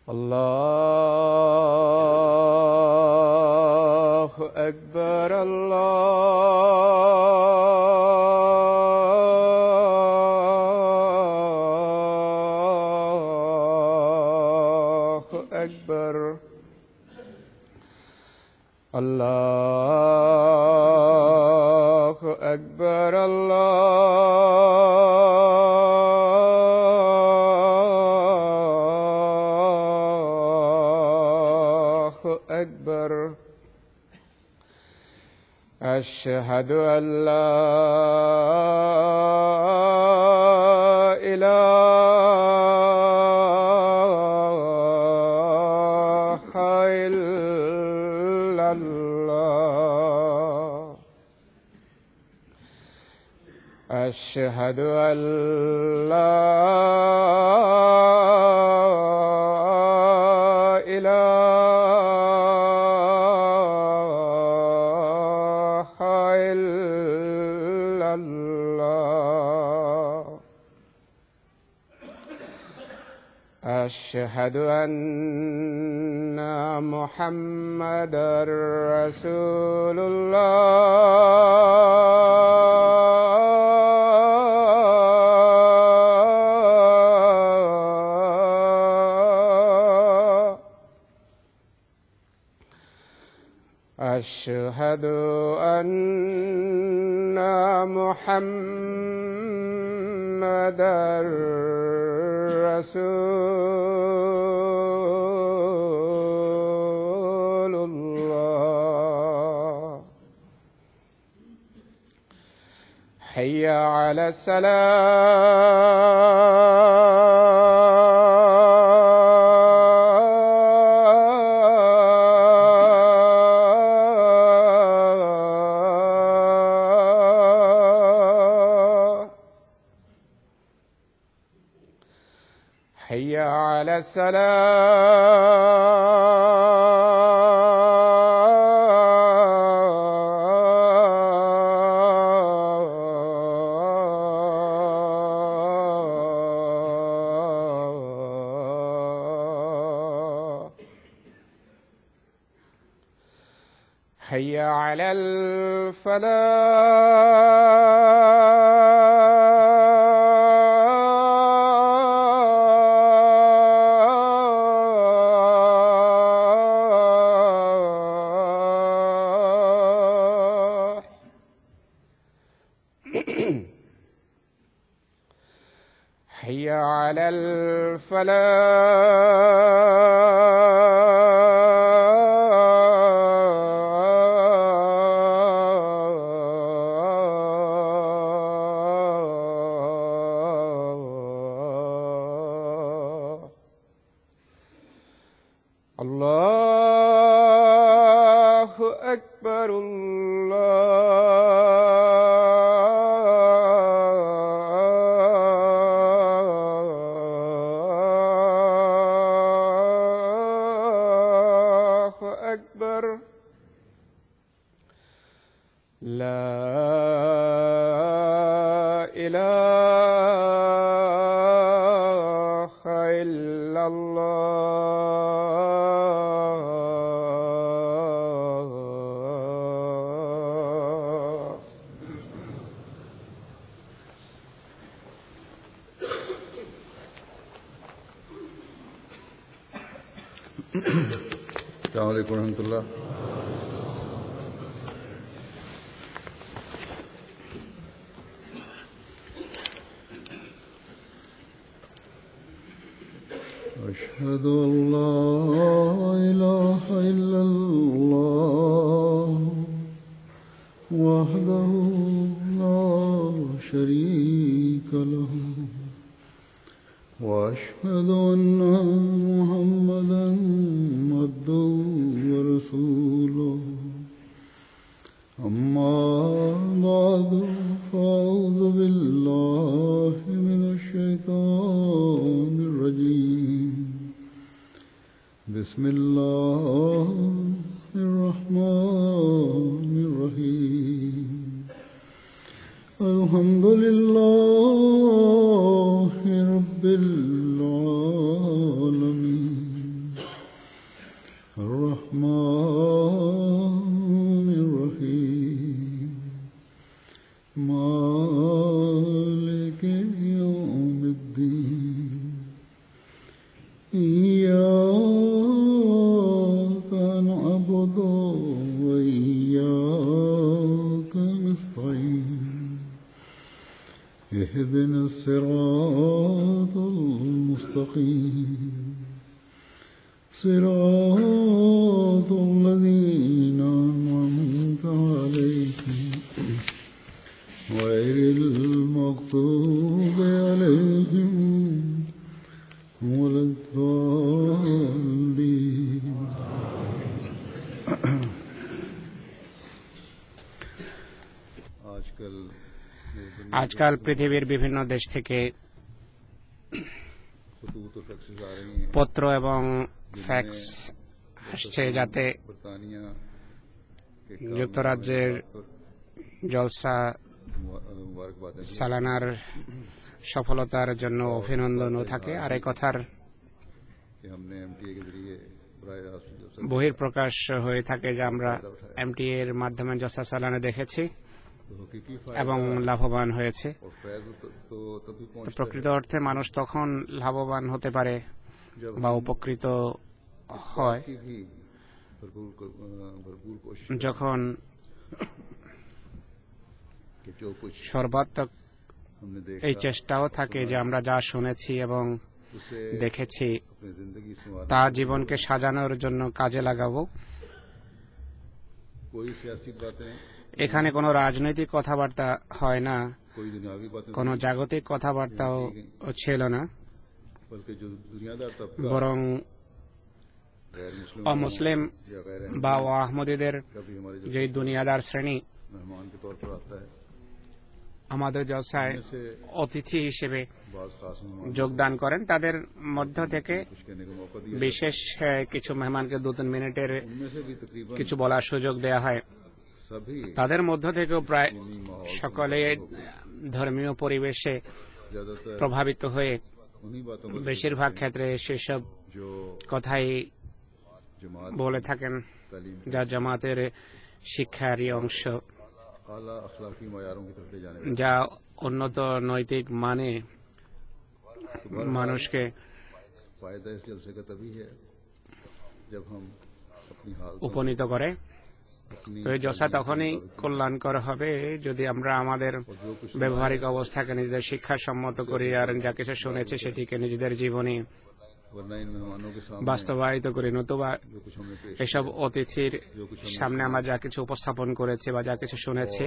الله أكبر الله أكبر الله أكبر الله أكبر أشهد أن لا إله إلا الله أشهد أن لا إله إلا الله أشهد أن محمدًا رسول الله أشهد أن محمدًا رسول الله حي على الصلاة حي على الصلاة حي على الفلاح حي على الفلاح الله أكبر الله أكبر لا إله إلا الله السلام عليكم ورحمة الله. أشهد أن لا إله إلا الله وحده لا شريك له وأشهد أن محمدًا عبده ورسوله أما بعد فأعوذ بالله من الشيطان الرجيم بسم الله الرحمن الرحيم الحمد لله رب العالمين إياك نعبد وإياك نستعين اهدنا الصراط المستقيم صراط الذين أنعمت عليهم غير المغضوب عليهم ولا الضالين আজকাল পৃথিবীর বিভিন্ন দেশ থেকে পত্র এবং ফ্যাক্স আসছে যাতে যুক্তরাজ্যের জলসা সালানার সফলতার জন্য অভিনন্দনও থাকে। আর এই কথার বহিঃপ্রকাশ হয়ে থাকে যে আমরা এমটিএ এর মাধ্যমে জলসা সালানা দেখেছি এবং লাভবান হয়েছে। প্রকৃত অর্থে মানুষ তখন লাভবান হতে পারে বা উপকৃত হয় যখন সর্বাত্মক এই চেষ্টাও থাকে যে আমরা যা শুনেছি এবং দেখেছি তা জীবনকে সাজানোর জন্য কাজে লাগাবো। এখানে কোনো রাজনৈতিক কথাবার্তা হয় না, কোনো জাগতিক কথাবার্তাও ছিল না, বরং অমুসলিম বা আহমদীদের যে দুনিয়াদার শ্রেণী আমাদের জলসায় অতিথি হিসেবে যোগদান করেন তাদের মধ্য থেকে বিশেষ কিছু মেহমানকে 2-3 মিনিটের কিছু বলার সুযোগ দেওয়া হয়। তাদের মধ্য থেকেও প্রায় সকলে ধর্মীয় পরিবেশে প্রভাবিত হয়ে বেশিরভাগ ক্ষেত্রে সেসব কথাই বলে থাকেন যা জামাতের শিক্ষারই অংশ, যা উন্নত নৈতিক মানে মানুষকে উপনীত করে। তো এই জলসা তখনই কল্যাণকর হবে যদি আমরা আমাদের ব্যবহারিক অবস্থাকে নিজেদের শিক্ষাসম্মত করি আর যা কিছু শুনেছি সেটিকে নিজেদের জীবনে বাস্তবায়িত করি। নতুবা এসব অতিথির সামনে আমরা যা কিছু উপস্থাপন করেছি বা যা কিছু শুনেছি,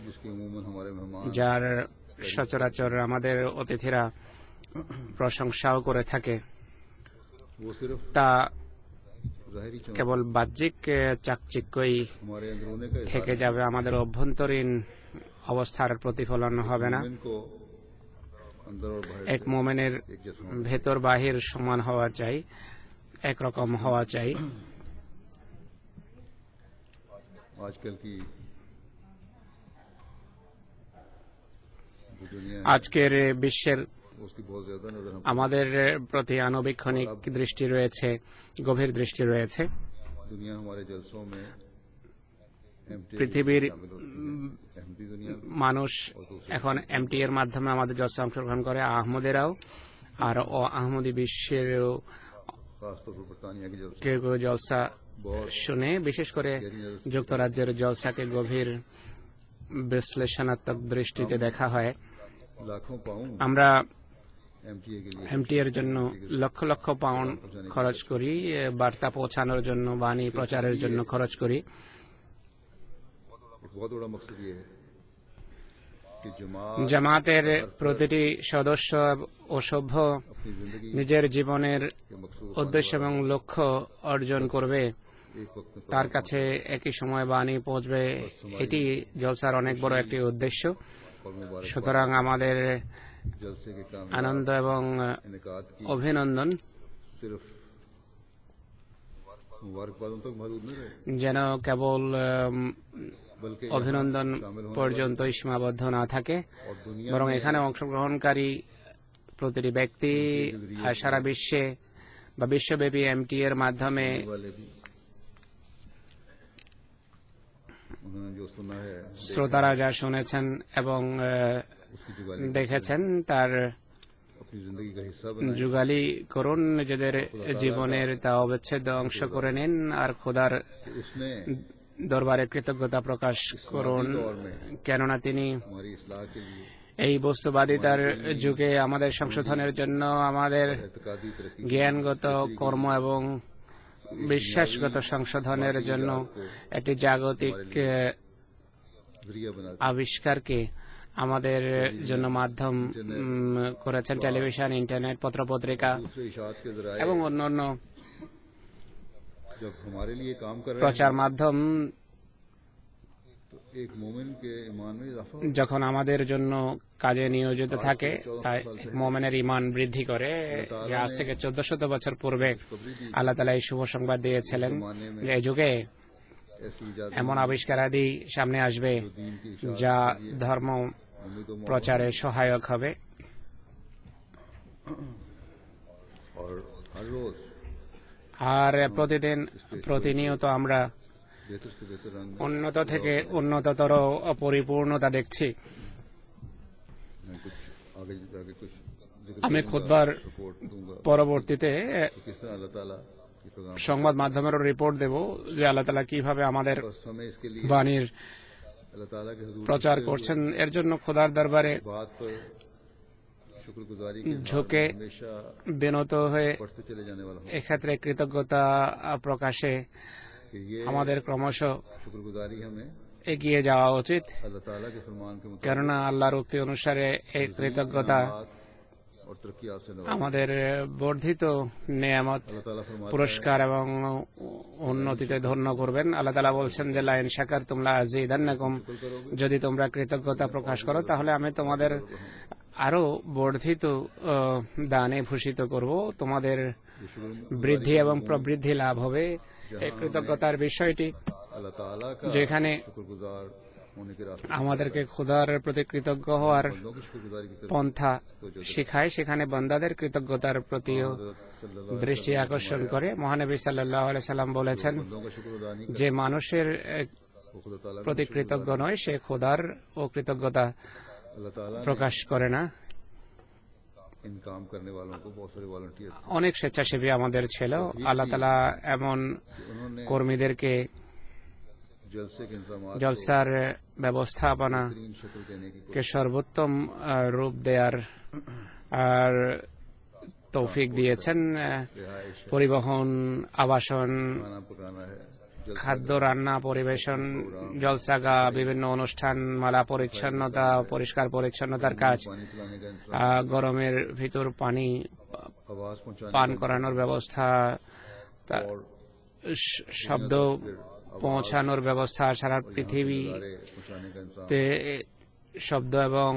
যার সচরাচর আমাদের অতিথিরা প্রশংসাও করে থাকে, তা কেবল বাহ্যিক চাকচিক্যই থেকে যাবে, আমাদের অভ্যন্তরীণ অবস্থার প্রতিফলন হবে না। এক মোমেনের ভেতর বাহির সমান হওয়া চাই, একরকম হওয়া চাই। আজকের বিশ্বের আমাদের প্রতি আনুবীক্ষণিক দৃষ্টি রয়েছে, গভীর দৃষ্টি রয়েছে। পৃথিবীর মানুষ এখন এমটি এর মাধ্যমে আমাদের জলসা অংশগ্রহণ করে, আহমদেরাও আর আহমদী বিশ্বেরও কেউ কেউ জলসা শুনে। বিশেষ করে যুক্তরাজ্যের জলসাকে গভীর বিশ্লেষণাত্মক দৃষ্টিতে দেখা হয়। আমরা এমটি এর জন্য লক্ষ লক্ষ পাউন্ড খরচ করি, বার্তা পৌঁছানোর জন্য, বাণী প্রচারের জন্য খরচ করি। জামাতের প্রতিটি সদস্য ও সভ্য নিজের জীবনের উদ্দেশ্য এবং লক্ষ্য অর্জন করবে, তার কাছে একই সময় বাণী পৌঁছবে, এটি জলসার অনেক বড় একটি উদ্দেশ্য। সুতরাং আমাদের আনন্দ এবং অভিনন্দন যেন কেবল অভিনন্দন পর্যন্তই সীমাবদ্ধ না থাকে, বরং এখানে অংশগ্রহণকারী প্রতিটি ব্যক্তি সারা বিশ্বে বা বিশ্বব্যাপী এমটি এর মাধ্যমে শ্রোতারা যা শুনেছেন এবং দেখেছেন তার अपनी जिंदगी का हिस्सा बनाएं। যুগালি করুন, নিজেদের জীবনের তা অবিচ্ছেদ্য অংশ করে নিন আর খোদার कि उसने দরবারে কৃতজ্ঞতা প্রকাশ করুন, কেননা তিনি हमारी इस्लाह के लिए এই বস্তুবাদিতার যুগে আমাদের সংশোধনের জন্য, আমাদের एतकादी तरक्की জ্ঞানগত, কর্ম এবং বিশ্বাসগত সংশোধনের জন্য একটি জাগতিক जरिया बना আবিষ্কারকে আমাদের জন্য মাধ্যম করেছেন। টেলিভিশন, ইন্টারনেট, পত্রপত্রিকা दूसरे इशात के जराए এবং অন্যান্য जब हमारे लिए काम कर रहे প্রচার हैं মাধ্যম तो एक मोमिन के ईमान में इजाफा যখন আমাদের জন্য কাজে নিয়োজিত থাকে, তাই মোমেনের ঈমান বৃদ্ধি করে। যে আজ থেকে 1400 বছর পূর্বে আল্লাহ তাআলা এই শুভ সংবাদ দিয়েছিলেন যে এই যুগে ऐसी इजाद এমন আবিষ্কারাদি সামনে আসবে दीन की इशात যা ধর্ম उम्मीद व প্রচারে সহায়ক হবে। और हर रोज আর প্রতিনিয়ত আমরা बेहतर से बेहतर रंग উন্নত থেকে উন্নততর পরিপূর্ণতা দেখছি। मैं कुछ आगे आगे कुछ जिक्र আমি करूंगा, খুতবার रिपोर्ट दूंगा পরবর্তীতে तो किस तरह अल्लाह ताला ये पैगाम সংবাদ মাধ্যমেরও রিপোর্ট দেব যে আল্লাহ তাআলা কিভাবে আমাদের बस हमें इसके लिए বাণীর अल्लाह ताला के हुजूर প্রচার করছেন। এর জন্য খোদার দরবারে इस बात पर शुक्रगुजारी के ঝুঁকে हाल हमेशा বিনত হয়ে बढ़ते चले जाने वाला हूँ এক্ষেত্রে কৃতজ্ঞতা প্রকাশে कि ये আমাদের ক্রমশ शुक्रगुजारी हमें এগিয়ে যাওয়া উচিত, अल्लाह ताला के फरमान के मुताबिक কেননা আল্লাহর উক্তি অনুসারে এই কৃতজ্ঞতা और तरक्की हासिल हो। আমাদের বর্ধিত নেয়ামত, अल्लाह ताला फरमाता পুরস্কার এবং উন্নতিতে ধন্য করবেন। আল্লাহ তাআলা বলছেন যে লাইন শাকারতুম লাযিদান্নাকুম, যদি তোমরা কৃতজ্ঞতা প্রকাশ করো তাহলে আমি তোমাদের আরো বর্ধিত দানে ভূষিত করব, তোমাদের বৃদ্ধি এবং প্রবৃদ্ধি লাভ হবে। এই কৃতজ্ঞতার বিষয়টি अल्लाह ताला का যেখানে शुक्रगुजार होने के रास्ते আমাদেরকে খোদার প্রতি কৃতজ্ঞ হওয়ার बंदों की शुक्रगुजारी की तरफ পন্থা শেখায়, সেখানে বান্দাদের কৃতজ্ঞতার প্রতিও हज़रत सल्लल्लाहु দৃষ্টি আকর্ষণ করে। মহানবী সাল্লাল্লাহু আলাইহি সাল্লাম বলেছেন बंदों का शुक्र अदा नहीं যে মানুষের वो खुदा ताला का প্রতি কৃতজ্ঞ নয়, সে খোদার ও কৃতজ্ঞতা अल्लाह ताला ने প্রকাশ করে না। इन काम करने वालों को बहुत सारे वॉलंटियर অনেক স্বেচ্ছাসেবী আমাদের ছিল। আল্লাহ তাআলা এমন उन्होंने কর্মীদেরকে जलसे के इंतजाम জলসার ব্যবস্থাপনা तीन शक्ल देने की কে সর্বোত্তম রূপ দেওয়ার আর তৌফিক দিয়েছেন। रिहाइश পরিবহন, আবাসন, खाना पकाना है খাদ্য রান্না, পরিবেশন, জলসাগা, বিভিন্ন অনুষ্ঠান মালা, পরিচ্ছন্নতা, পরিষ্কার পরিচ্ছন্নতার কাজ, पानी पिलाने का इंतजाम গরমের ভিতর পানি आवाज पहुंचाने পান করানোর ব্যবস্থা, তা- और শব্দ পৌঁছানোর ব্যবস্থা, সারা পৃথিবী पहुंचाने का इंतजाम তে শব্দ এবং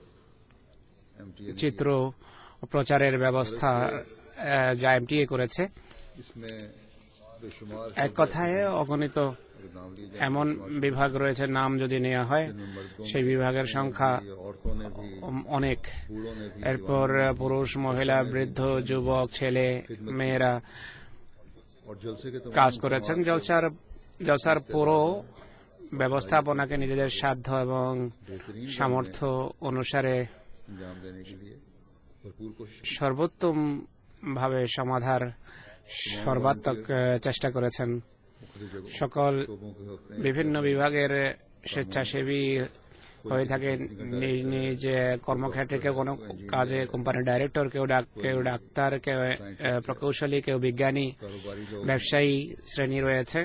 MTA চিত্র প্রচারের ব্যবস্থা যা এমটিএ করেছে। इसमें बेशुमार এক কথায় অগণিত अगर नाम लिए जाए এমন বিভাগ রয়েছে, নাম যদি নেওয়া হয় সেই বিভাগের সংখ্যা औरतों ने भी অনেক। बूढ़ों ने भी এরপর পুরুষ, মহিলা, বৃদ্ধ, যুবক, ছেলে, মেয়েরা और जलसे के কাজ করেছেন। জলসার পুরো ব্যবস্থাপনাকে নিজেদের সাধ্য এবং সামর্থ্য অনুসারে अंजाम देने के लिए भरपूर कोशिश সর্বোত্তম ভাবে সমাধার সর্বাত্মক চেষ্টা করেছেন। मुख्तलिफ जगहों সকল शोबों के होते हैं বিভিন্ন বিভাগের স্বেচ্ছাসেবী হয়ে থাকে নিজ নিজ কর্মক্ষেত্রে। কেউ কোনো কাজে কোম্পানির ডাইরেক্টর, কেউ ডাক্তার, কেউ প্রকৌশলী, কেউ বিজ্ঞানী, कारोबारी लोग ব্যবসায়ী শ্রেণী রয়েছে।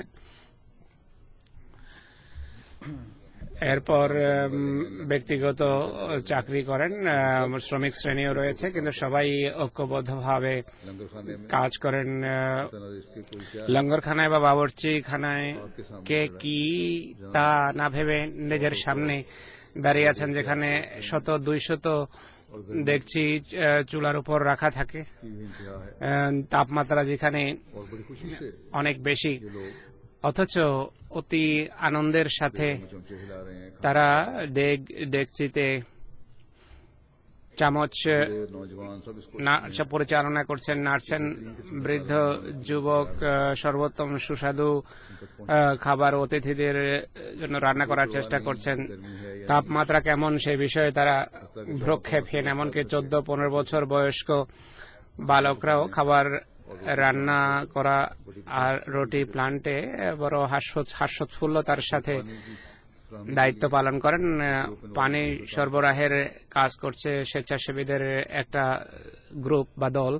এরপর ব্যক্তিগত চাকরি করেন শ্রমিক শ্রেণীও রয়েছে, কিন্তু সবাই ঐক্যবদ্ধভাবে लंगर खाने में কাজ করেন। तना इसके कोई क्या লঙ্গরখানায় বা বাবুর্চি খানায় কে কি তা না ভেবে নিজের সামনে দাঁড়িয়ে আছেন, যেখানে 100-200 দেখছি চুলার উপর রাখা থাকে। की भी इंतहा है তাপমাত্রা যেখানে और बड़ी खुशी से অনেক বেশি, ये लोग অথচ অতি আনন্দের সাথে चमचे हिला रहे हैं তারা ডেকচিতে চামচ नौजवान सब इसको সব পরিচালনা করছেন, নাড়ছেন। বৃদ্ধ, যুবক সর্বোত্তম সুস্বাদু খাবার অতিথিদের জন্য রান্না করার চেষ্টা করছেন। তাপমাত্রা কেমন সেই বিষয়ে তারা ভ্রুক্ষেপহীন, এমমনকি 14-15 বছর বয়স্ক বালকরাও খাবার রান্না করা আর রুটি প্লান্টে বড় হাস্যোৎফুল্লতার সাথে দায়িত্ব পালন করেন। পানি সরবরাহের কাজ করছে স্বেচ্ছাসেবীদের একটা গ্রুপ বা দল।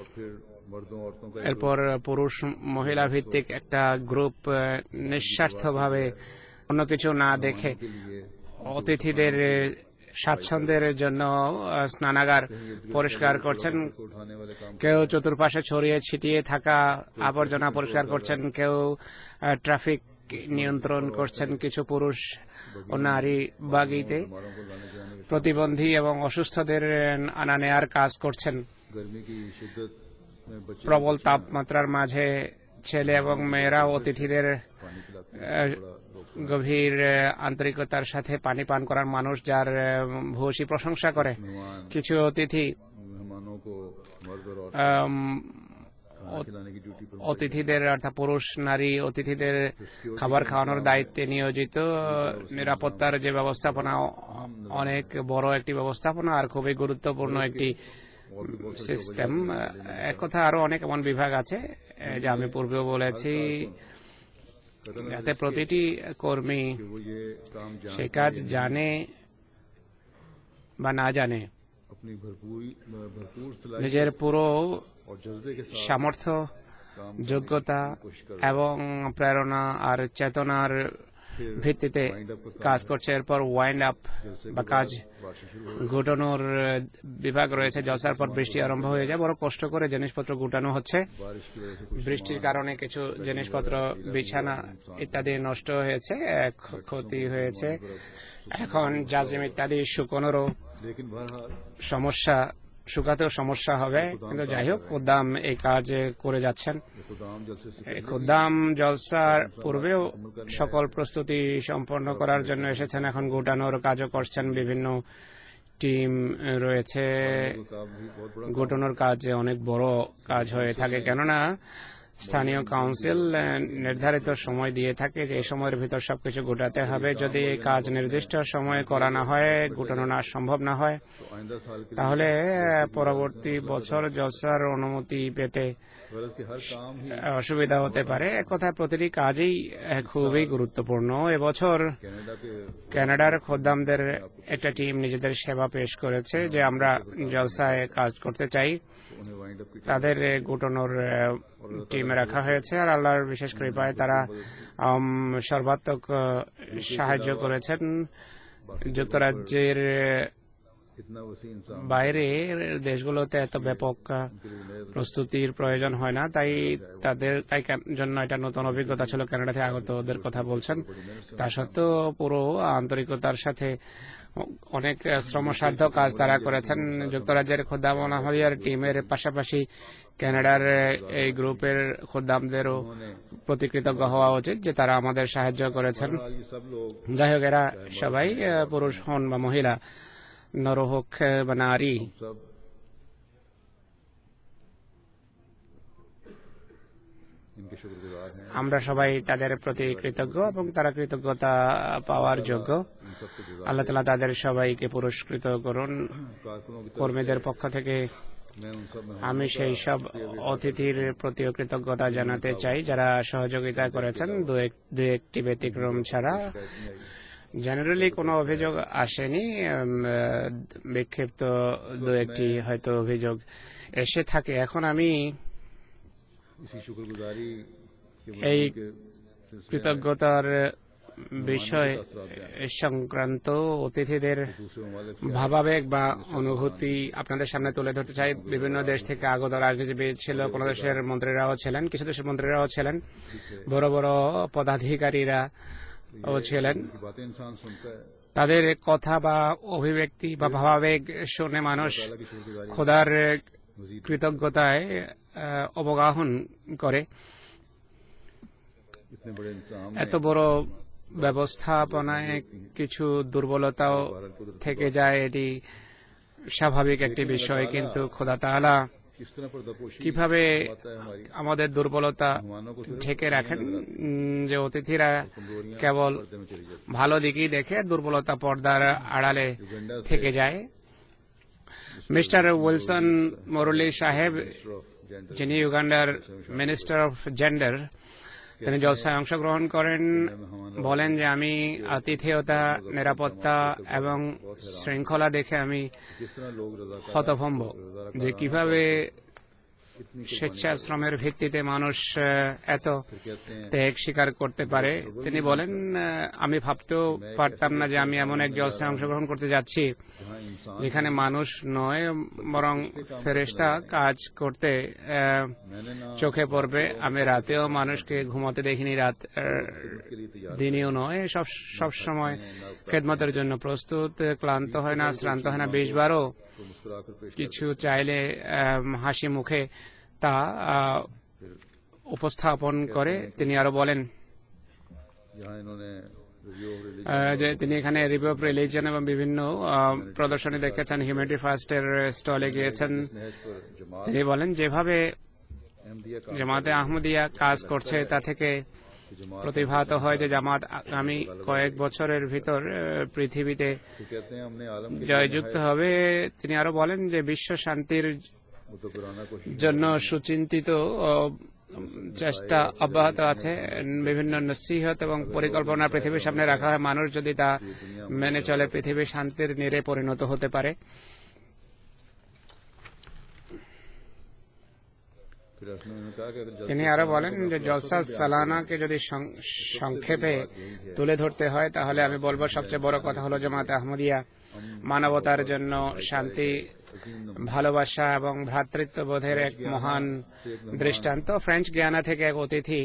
এরপর পুরুষ মহিলা ভিত্তিক একটা গ্রুপ নিঃস্বার্থভাবে অন্য কিছু না দেখে অতিথিদের স্বাচ্ছন্দ্যের জন্য স্নানাগার পরিষ্কার করছেন। কেউ চতুর্পাশে ছড়িয়ে ছিটিয়ে থাকা আবর্জনা পরিষ্কার করছেন, কেউ ট্রাফিক নিয়ন্ত্রণ করছেন, কিছু পুরুষ ও নারী বাগিতে প্রতিবন্ধী এবং অসুস্থদের আনা নেয়ার কাজ করছেন। প্রবল তাপমাত্রার মাঝে ছেলে এবং মেয়েরা অতিথিদের গভীর আন্তরিকতার সাথে পানি পান করার মানুষ যার ভূয়সী প্রশংসা করে। কিছু অতিথি অতিথিদের অর্থাৎ পুরুষ নারী অতিথিদের খাবার খাওয়ানোর দায়িত্বে নিয়োজিত। নিরাপত্তার যে ব্যবস্থাপনা অনেক বড় একটি ব্যবস্থাপনা আর খুবই গুরুত্বপূর্ণ একটি সিস্টেম। এক কথা আরো অনেক এমন বিভাগ আছে যা আমি পূর্বেও বলেছি, যাতে প্রতিটি কর্মী সে কাজ জানে বা না জানে নিজের পুরো সামর্থ্য, যোগ্যতা এবং প্রেরণা আর চেতনার ভিত্তিতে কাজ করছে। এরপর ওয়াইন্ড আপ বা কাজ গুটানোর বিভাগ রয়েছে। জলসার পর বৃষ্টি আরম্ভ হয়ে যায়, বড় কষ্ট করে জিনিসপত্র গুটানো হচ্ছে। বৃষ্টির কারণে কিছু জিনিসপত্র, বিছানা ইত্যাদি নষ্ট হয়েছে, ক্ষতি হয়েছে। এখন জাজিম ইত্যাদি শুকানোরও সমস্যা, শুকাতেও সমস্যা হবে। কিন্তু যাই হোক, খুদ্দাম এই কাজ করে যাচ্ছেন। খুদ্দাম জলসার পূর্বেও সকল প্রস্তুতি সম্পন্ন করার জন্য এসেছেন, এখন গুটানোর কাজও করছেন। বিভিন্ন টিম রয়েছে। গুটানোর কাজ অনেক বড় কাজ হয়ে থাকে, কেননা স্থানীয় কাউন্সিল নির্ধারিত সময় দিয়ে থাকে যে এই সময়ের ভিতর সবকিছু গোটাতে হবে। যদি এই কাজ নির্দিষ্ট সময়ে করা না হয়, গোটানো না সম্ভব না হয়, তাহলে পরবর্তী বছর জলসার অনুমতি পেতে অসুবিধা হতে পারে। এক কথায় প্রতিটি কাজই খুবই গুরুত্বপূর্ণ। এবছর কানাডার খোদ্দামদের একটা টিম নিজেদের সেবা পেশ করেছে যে আমরা জলসায় কাজ করতে চাই। তাদের গুটানোর টিম রাখা হয়েছে আর আল্লাহর বিশেষ কৃপায় তারা সর্বাত্মক সাহায্য করেছেন। যুক্তরাজ্যের বাইরে দেশগুলোতে এত ব্যাপক প্রস্তুতির প্রয়োজন হয় না, তাই জন্য এটা নতুন অভিজ্ঞতা ছিল। কানাডা থেকে আগত ওদের কথা বলছেন। তা সত্ত্বেও পুরো আন্তরিকতার সাথে অনেক শ্রমসাধ্য কাজ তারা করেছেন। যুক্তরাজ্যের খোদ্দাম আহমদিয়ার টিমের পাশাপাশি কানাডার এই গ্রুপের খোদ্দামদেরও প্রতি কৃতজ্ঞ হওয়া উচিত যে তারা আমাদের সাহায্য করেছেন। যাই হোক, এরা সবাই পুরুষ হন বা মহিলা, নর হোক বা নারী, আমরা সবাই তাদের প্রতি কৃতজ্ঞ এবং তারা কৃতজ্ঞতা পাওয়ার যোগ্য। আল্লাহ তাআলা তাদের সবাইকে পুরস্কৃত করুন। কর্মীদের পক্ষ থেকে আমি সেই সব অতিথির প্রতিও কৃতজ্ঞতা জানাতে চাই যারা সহযোগিতা করেছেন, দু একটি ব্যতিক্রম ছাড়া। জেনারেলি কোনো অভিযোগ আসেনি, বিক্ষিপ্ত দু একটি হয়তো অভিযোগ এসে থাকে। এখন আমি এই কৃতজ্ঞতার বিষয় সংক্রান্ত অতিথিদের ভাবাবেগ বা অনুভূতি আপনাদের সামনে তুলে ধরতে চাই। বিভিন্ন দেশ থেকে আগত রাজনীতিবিদ ছিল, কোন দেশের মন্ত্রীরাও ছিলেন, কিছু দেশের মন্ত্রীরাও ছিলেন, বড় বড় পদাধিকারীরা ও ছিলেন। তাদের কথা বা অভিব্যক্তি বা ভাবাবেগ শুনে মানুষ খোদার কৃতজ্ঞতায় অবগাহন করে। এত বড় ব্যবস্থাপনায় কিছু দুর্বলতাও থেকে যায়, এটি স্বাভাবিক একটি বিষয়, কিন্তু খোদা তাআলা किस तरह पर्दापोशी কিভাবে करवाता है हमारी আমাদের দুর্বলতা मेहमानों को सिर्फ ঢেকে রাখেন, যে অতিথিরা কেবল पर्दे में चली जाती ভালো দিকই দেখে দুর্বলতা পর্দার আড়ালে युगांडा से থেকে যায়। মিস্টার উইলসন মুরলি সাহেব, मिनिस्टर ऑफ जेंडर যিনি ইউগান্ডার মিনিস্টার অফ জেন্ডার, তিনি জলসায় অংশগ্রহণ করেন, বলেন যে আমি আতিথেয়তা, নিরাপত্তা এবং শৃঙ্খলা দেখে আমি किस तरह लोग रजाकार হতভম্ব যে কিভাবে इतनी স্বেচ্ছাশ্রমের ভিত্তিতে মানুষ এত फिर कहते हैं ত্যাগ স্বীকার করতে পারে। তিনি বলেন, আমি ভাবতেও পারতাম না যে আমি এমন এক জলসায় অংশগ্রহণ করতে যাচ্ছি जहाँ इंसान যেখানে মানুষ নয় বরং ফেরেশতা কাজ করতে मैंने ना চোখে পড়বে। আমি রাতেও মানুষকে ঘুমাতে দেখিনি, রাত के लिए तैयार দিনেও নয়, সব সময় খেদমতের জন্য প্রস্তুত, ক্লান্ত হয় না, শ্রান্ত হয় না। 20 বারও को मुस्कुरा कर पेश কিছু চাইলে হাসি মুখে তা উপস্থাপন করে। তিনি আরো বলেন जहाँ इन्होंने रिव्यू ऑफ रिलीजन যে তিনি এখানে রিভিউ অফ রিলিজন এবং বিভিন্ন প্রদর্শনী দেখেছেন, হিউম্যানিটি ফার্স্টের স্টলে গিয়েছেন। नहज पर जमात তিনি बलेन যেভাবে अहमदिया का জামাতে আহমদিয়া কাজ করছে তা থেকে जमात প্রতিভাত হয় যে জামাত আগামী কয়েক বছরের ভিতর পৃথিবীতে तो कहते हैं हमने आलम के জয়যুক্ত হবে। তিনি আরো বলেন যে বিশ্ব শান্তির मुतकराना कोशिश জন্য সুচিন্তিত চেষ্টা অব্যাহত আছে। বিভিন্ন নসিহত এবং পরিকল্পনা পৃথিবীর সামনে রাখা হয়। মানুষ যদি তা মেনে চলে পৃথিবী শান্তির নীড়ে পরিণত হতে পারে। फिर उसने उन्होंने कहा कि अगर তিনি আরো বলেন যে জলসা সালানাকে যদি সংক্ষেপে তুলে ধরতে হয় তাহলে আমি বলবো সবচেয়ে বড় কথা হলো জামাতে আহমদিয়া মানবতার জন্য শান্তি, ভালোবাসা এবং ভ্রাতৃত্ববোধের এক মহান দৃষ্টান্ত। ফ্রেঞ্চ গিয়ানা থেকে এক অতিথি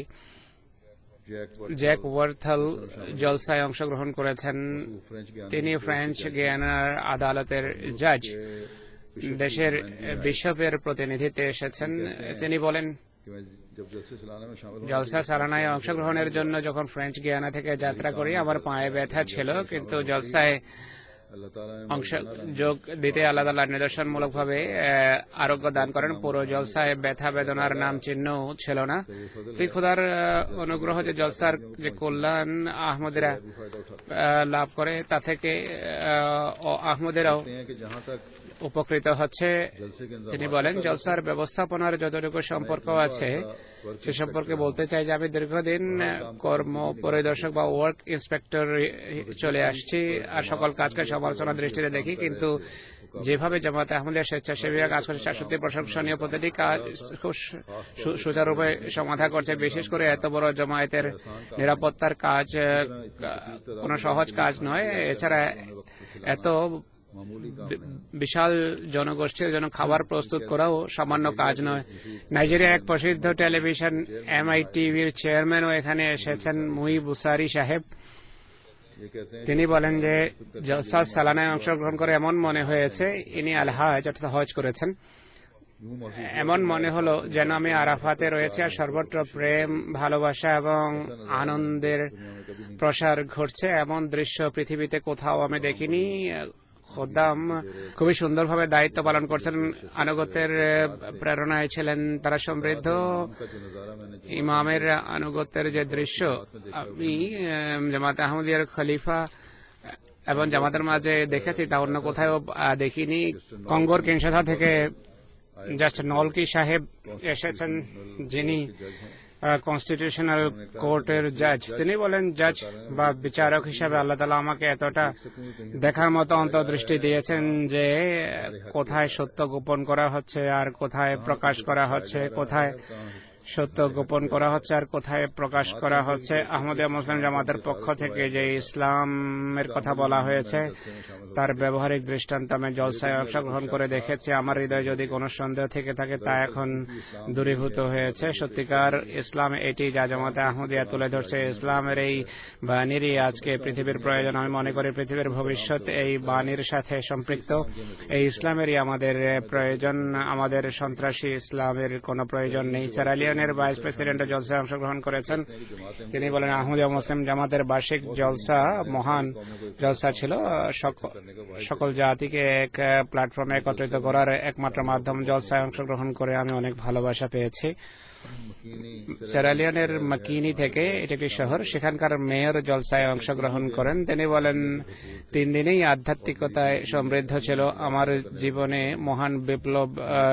জ্যাক ওয়ার্থল জলসায় অংশগ্রহণ করেছেন। फ्रेंच ज्ञान তিনি ফ্রেঞ্চ গিয়ানার আদালতের জাজ, দেশের বিশপের প্রতিনিধিত্বে এসেছেন। তিনি বলেন, कि मैं जब जलसे सालाना में शामिल জলসা সালানায় অংশগ্রহণের জন্য যখন ফ্রেঞ্চ গিয়ানা থেকে যাত্রা করি আমার পায়ে ব্যথা ছিল, কিন্তু জলসায় अल्लाह ताला ने অংশ যোগ দিতে আল্লাহ তাআলা নিদর্শনমূলকভাবে আরোগ্য দান করেন। পুরো জলসায় ব্যথা বেদনার নাম চিহ্ন ছিল না। তুই খোদার অনুগ্রহ যে জলসার যে কল্যাণ আহমদেরা লাভ করে তা থেকে আহমদেরাও कहते हैं कि जहाँ तक উপকৃত হচ্ছে। जलसे के তিনি বলেন জলসার ব্যবস্থাপনার যতটুকু সম্পর্ক আছে সে সম্পর্কে বলতে চাই যে আমি দীর্ঘদিন কর্ম পরিদর্শক বা ওয়ার্ক ইন্সপেক্টর চলে আসছি আর সকল কাজকে সমালোচনার দৃষ্টিতে দেখি, কিন্তু যেভাবে জামাতে আহমদিয়া স্বেচ্ছাসেবীরা কাজ করছে তা সত্যি প্রশংসনীয়। প্রতিটি কাজ খুব সুচারুরূপে সমাধা করছে। বিশেষ করে এত বড় জমায়েতের নিরাপত্তার কাজ কোনো সহজ কাজ নয়। এছাড়া এত বিশাল জনগোষ্ঠীর জন্য খাবার প্রস্তুত করাও সামান্য কাজ নয়। নাইজেরিয়া এক প্রসিদ্ধ টেলিভিশন MITVর চেয়ারম্যানও এখানে এসেছেন, মুই বুসারি সাহেব। ये कहते हैं তিনি বলেন যে জলসা সালানায় অংশগ্রহণ করে এমন মনে হয়েছে ইনি আল হজ অর্থাৎ হজ করেছেন। यूं महसूस এমন মনে হলো যেন আমি আরাফাতে রয়েছে আর সর্বত্র প্রেম, ভালোবাসা এবং আনন্দের প্রসার ঘটছে। এমন দৃশ্য পৃথিবীতে কোথাও আমি দেখিনি। খোদ্দাম খুবই সুন্দরভাবে দায়িত্ব পালন করছেন, আনুগত্যের প্রেরণায় ছিলেন তারা সমৃদ্ধ। का जो नजारा मैंने ইমামের আনুগত্যের যে দৃশ্য আমি জামাতে আহমদিয়ার খলিফা এবং জামাতের মাঝে দেখেছি তা অন্য কোথাও দেখিনি। কঙ্গোর কিনশাসা থেকে জাস্ট নলকি সাহেব এসেছেন, যিনি কনস্টিটিউশনাল কোর্টের জাজ। তিনি বলেন জাজ বা বিচারক হিসাবে আল্লাহ তাআলা আমাকে এতটা দেখার মতো অন্তর্দৃষ্টি দিয়েছেন যে কোথায় সত্য গোপন করা হচ্ছে আর কোথায় প্রকাশ করা হচ্ছে, কোথায় সত্য গোপন করা হচ্ছে আর কোথায় প্রকাশ করা হচ্ছে। আহমদিয়া মুসলিম জামাতের পক্ষ থেকে যে ইসলামের কথা বলা হয়েছে তার ব্যবহারিক দৃষ্টান্ত আমি জলসায় অংশগ্রহণ করে দেখেছি। আমার হৃদয়ে যদি কোনো সন্দেহ থেকে থাকে তা এখন দূরীভূত হয়েছে। সত্যিকার ইসলাম এটি যা জামাতে আহমদিয়া তুলে ধরছে। ইসলামের এই বাণীরই আজকে পৃথিবীর প্রয়োজন। আমি মনে করি পৃথিবীর ভবিষ্যৎ এই বাণীর সাথে সম্পৃক্ত। এই ইসলামেরই আমাদের প্রয়োজন। আমাদের সন্ত্রাসী ইসলামের কোনো প্রয়োজন নেই। সেরালিয়ন সেরালিয়নের ভাইস প্রেসিডেন্ট জলসায় অংশগ্রহণ করেছেন। তিনি বলেন আহমদিয়া মুসলিম জামাতের বার্ষিক জলসা মহান জলসা ছিল। সকল জাতিকে এক প্ল্যাটফর্মে একত্রিত করার একমাত্র মাধ্যম। জলসায় অংশগ্রহণ করে আমি অনেক ভালোবাসা পেয়েছি। সেরালিয়নের মাকিনি থেকে, এটি একটি শহর, সেখানকার মেয়র জলসায় অংশগ্রহণ করেন। তিনি বলেন 3 দিনেই আধ্যাত্মিকতায় সমৃদ্ধ ছিল। আমার জীবনে মহান বিপ্লব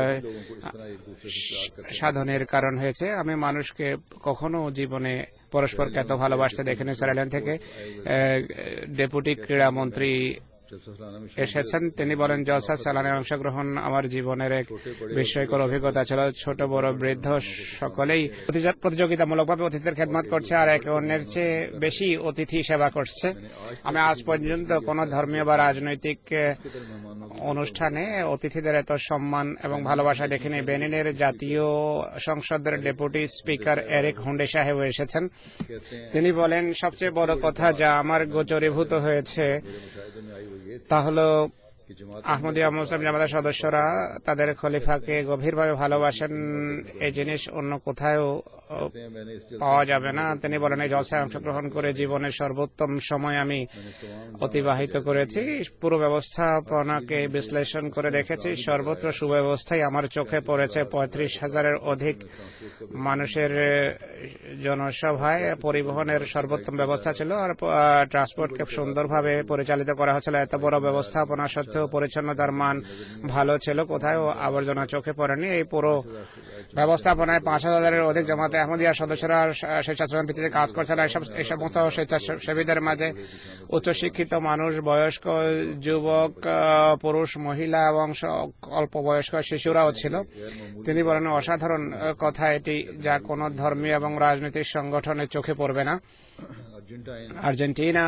সাধনের কারণ হয়েছে। আমি মানুষকে কখনো জীবনে পরস্পরকে এত ভালোবাসতে দেখিনি। সেরালিয়ন থেকে ডেপুটি ক্রীড়ামন্ত্রী এসেছেন। তিনি বলেন জলসা সালানে অংশগ্রহণ আমার জীবনের এক বিস্ময়কর অভিজ্ঞতা ছিল। ছোট বড় বৃদ্ধ সকলেই প্রতিযোগিতামূলকভাবে অতিথিদের খেদমত করছে আর একে অন্যের চেয়ে বেশি অতিথি সেবা করছে। আমি আজ পর্যন্ত কোনো ধর্মীয় বা রাজনৈতিক অনুষ্ঠানে অতিথিদের এত সম্মান এবং ভালোবাসা দেখিনি। বেনিনের জাতীয় সংসদের ডেপুটি স্পিকার এরিক হুন্ডে সাহেব এসেছেন। তিনি বলেন সবচেয়ে বড় কথা যা আমার গোচরীভূত হয়েছে তা হলো আহমদিয়া মুসলিম জামাতের সদস্যরা তাদের খলিফাকে গভীরভাবে ভালোবাসেন। এই জিনিস অন্য কোথাও পাওয়া যাবে না। তিনি বলেন এই জলসায় অংশগ্রহণ করে জীবনের সর্বোত্তম সময় আমি অতিবাহিত করেছি। পুরো ব্যবস্থাপনাকে বিশ্লেষণ করে দেখেছি। সর্বত্র সুব্যবস্থাই আমার চোখে পড়েছে। 35,000-এর অধিক মানুষের জনসভায় পরিবহনের সর্বোত্তম ব্যবস্থা ছিল আর ট্রান্সপোর্টকে সুন্দরভাবে পরিচালিত করা হচ্ছিল। এত বড় ব্যবস্থাপনা সত্ত্বেও পরিচ্ছন্নতার মান ভালো ছিল, কোথাও আবর্জনা চোখে পড়েনি। এই পুরো ব্যবস্থাপনায় 5,000-এর অধিক জামাতে আহমদিয়ার সদস্যরা স্বেচ্ছাসেবন ভিত্তিতে কাজ করছেন। এই সমস্ত স্বেচ্ছাসেবীদের মাঝে উচ্চশিক্ষিত মানুষ, বয়স্ক, যুবক, পুরুষ, মহিলা এবং অল্প বয়স্ক শিশুরাও ছিল। তিনি বলেন অসাধারণ কথা এটি, যা কোনো ধর্মীয় এবং রাজনৈতিক সংগঠনের চোখে পড়বে না। আর্জেন্টিনা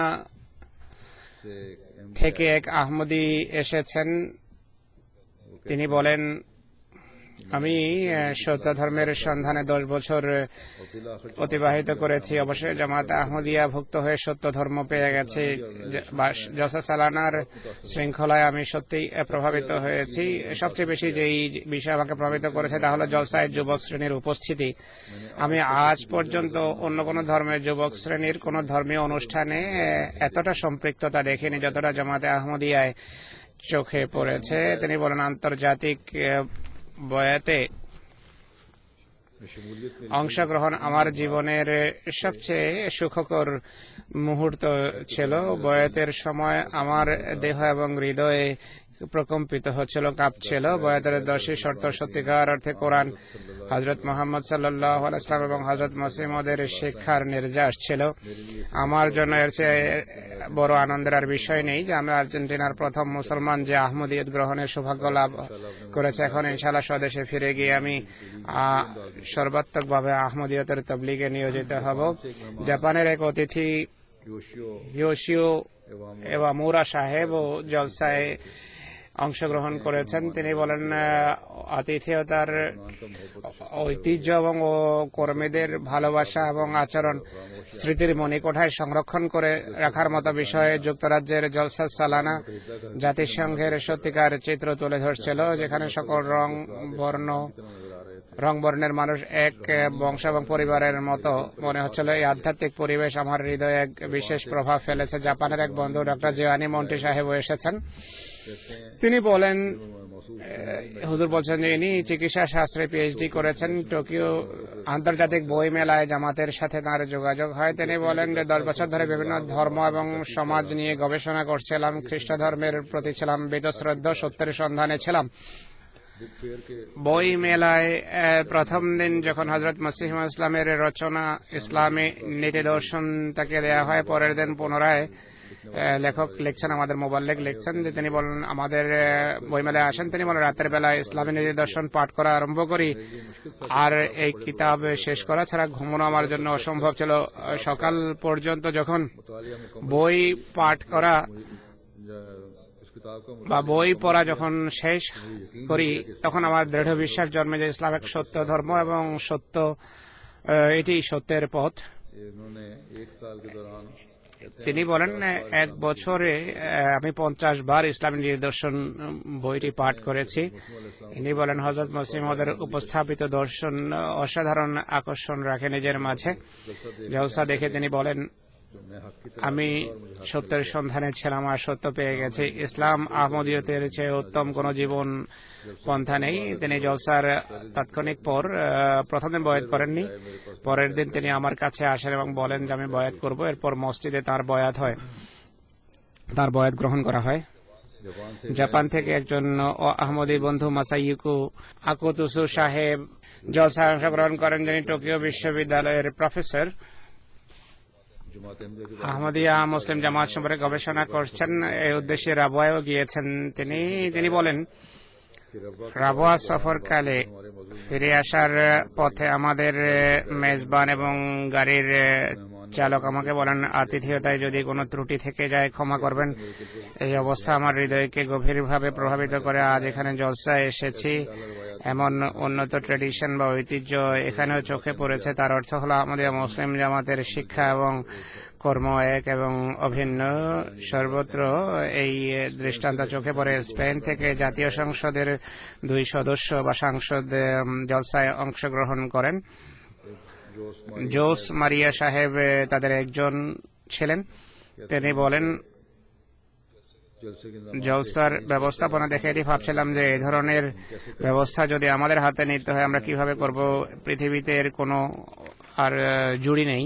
থেকে এক আহমদি এসেছেন। তিনি বলেন আমি সত্য ধর্মের সন্ধানে 10 বছর অতিবাহিত করেছি। অবশ্যই জামাত আহমদিয়া ভুক্ত হয়ে সত্য ধর্ম পেয়ে গেছে। জলসা সালানার শৃঙ্খলায় আমি সত্যিই প্রভাবিত হয়েছি। সবচেয়ে বেশি যেই বিষয় আমাকে প্রভাবিত করেছে তা হলো জলসায় যুবক শ্রেণীর উপস্থিতি। আমি আজ পর্যন্ত অন্য কোনো ধর্মের যুবক শ্রেণীর কোনো ধর্মীয় অনুষ্ঠানে এতটা সম্পৃক্ততা দেখিনি যতটা জামাতে আহমদিয়ায় চোখে পড়েছে। তিনি বলেন আন্তর্জাতিক বয়াতে অংশগ্রহণ আমার জীবনের সবচেয়ে সুখকর মুহূর্ত ছিল। বয়াতের সময় আমার দেহ এবং হৃদয়ে প্রকম্পিত হচ্ছিল, কাঁপছিল। বয়াতের 10ই শর্ত সত্যিকার অর্থে কোরআন, হযরত মুহাম্মদ সাল্লাল্লাহু আলাইহি ওয়াসাল্লাম এবং হযরত মসিহ মাউদের শিক্ষার নির্যাস ছিল। আমার জন্য এর চেয়ে বড় আনন্দের আর বিষয় নেই যে আমি আর্জেন্টিনার প্রথম মুসলমান যে আহমদিয়ত গ্রহণের সৌভাগ্য লাভ করেছে। এখন ইনশাআল্লাহ স্বদেশে ফিরে গিয়ে আমি সর্বাত্মকভাবে আহমদিয়তের তাবলীগে নিয়োজিত হব। জাপানের এক অতিথি ইয়োশিও এওয়ামুরা সাহেব ও জলসায় অংশগ্রহণ করেছেন। তিনি বলেন আতিথেয়তার ঐতিহ্য এবং কর্মীদের ভালোবাসা এবং আচরণ স্মৃতির মণিকোঠায় সংরক্ষণ করে রাখার মতো বিষয়ে যুক্তরাজ্যের জলসা সালানা জাতিসংঘের সত্যিকার চিত্র তুলে ধরছিল, যেখানে সকল রং বর্ণের মানুষ এক বংশ এবং পরিবারের মতো মনে হচ্ছিল। এই আধ্যাত্মিক পরিবেশ আমার হৃদয়ে এক বিশেষ প্রভাব ফেলেছে। জাপানের এক বন্ধু ডক্টর জিওয়ানি মন্টি সাহেব এসেছেন। তিনি বলেন হুজুর বলছেন যে ইনি চিকিৎসা শাস্ত্রে পিএইচডি করেছেন। টোকিও আন্তর্জাতিক বই মেলায় জামাতের সাথে তাঁর যোগাযোগ হয়। তিনি বলেন যে 10 বছর ধরে বিভিন্ন ধর্ম এবং সমাজ নিয়ে গবেষণা করছিলাম। খ্রিস্ট ধর্মের প্রতি ছিলাম বীতশ্রদ্ধ, সত্যের সন্ধানে ছিলাম। বই মেলায় প্রথম দিন যখন হযরত মসিহ মাউদ ইসলামের রচনা ইসলামী নীতি দর্শন তাকে দেয়া হয়, পরের দিন পুনরায় লেখক লিখছেন, আমাদের মোবাল্লেগ লিখছেন যে তিনি বলেন আমাদের বইমেলায় আসেন। তিনি বলেন রাতের বেলায় ইসলামী নীতি দর্শন পাঠ করা আরম্ভ করি, আর এই কিতাব শেষ করা ছাড়া ঘুমানো আমার জন্য অসম্ভব ছিল। সকাল পর্যন্ত যখন বই পাঠ করা বা বই পড়া যখন শেষ করি, তখন আমার দৃঢ় বিশ্বাস জন্মে যে ইসলাম এক সত্য ধর্ম এবং সত্য এটি সত্যের পথ। তিনি বলেন, এক বছরে আমি 50 বার ইসলামী নিদর্শন বইটি পাঠ করেছি। ইনি বলেন, হযরত মসিমদের উপস্থাপিত দর্শন অসাধারণ আকর্ষণ রাখে নিজের মাঝে। জলসা দেখে তিনি বলেন, আমি সত্যের সন্ধানে ছিলাম আর সত্য পেয়ে গেছি। ইসলাম আহমদীয়তের চেয়ে উত্তম কোন জীবন পন্থা নেই। তিনি জলসার তাৎক্ষণিক পর প্রথম দিন বয়াত করেননি। পরের দিন তিনি আমার কাছে আসেন এবং বলেন যে আমি বয়াত করব। এরপর মসজিদে তার বয়াত হয়, তার বয়াত গ্রহণ করা হয়। জাপান থেকে একজন আহমদী বন্ধু মাসাইয়ুকু আকুতুসু সাহেব জলসায় অংশগ্রহণ করেন, যিনি টোকিও বিশ্ববিদ্যালয়ের প্রফেসর। আহমদিয়া মুসলিম জামাত সম্পর্কে গবেষণা করছেন, এই উদ্দেশ্যে রাবুয়ায়ও গিয়েছেন। তিনি বলেন, রাবুয়া সফরকালে ফিরে আসার পথে আমাদের মেজবান এবং গাড়ির চালক আমাকে বলেন, আতিথেয়তায় যদি কোনো ত্রুটি থেকে যায় ক্ষমা করবেন। এই অবস্থা আমার হৃদয়কে গভীরভাবে প্রভাবিত করে। আজ এখানে জলসায় এসেছি, এমন উন্নত ট্রেডিশন বা ঐতিহ্য এখানেও চোখে পড়েছে। তার অর্থ হলো আমাদের মুসলিম জামাতের শিক্ষা এবং কর্ম এক এবং অভিন্ন। সর্বত্র এই দৃষ্টান্ত চোখে পড়ে। স্পেন থেকে জাতীয় সংসদের 2 সদস্য বা সাংসদ জলসায় অংশগ্রহণ করেন। জোস মারিয়া সাহেব তাদের একজন ছিলেন। তিনি বলেন, জলসার ব্যবস্থাপনা দেখে এটি ভাবছিলাম যে এই ধরনের ব্যবস্থা যদি আমাদের হাতে নিতে হয় আমরা কিভাবে করব। পৃথিবীতে এর কোনো আর জুড়ি নেই।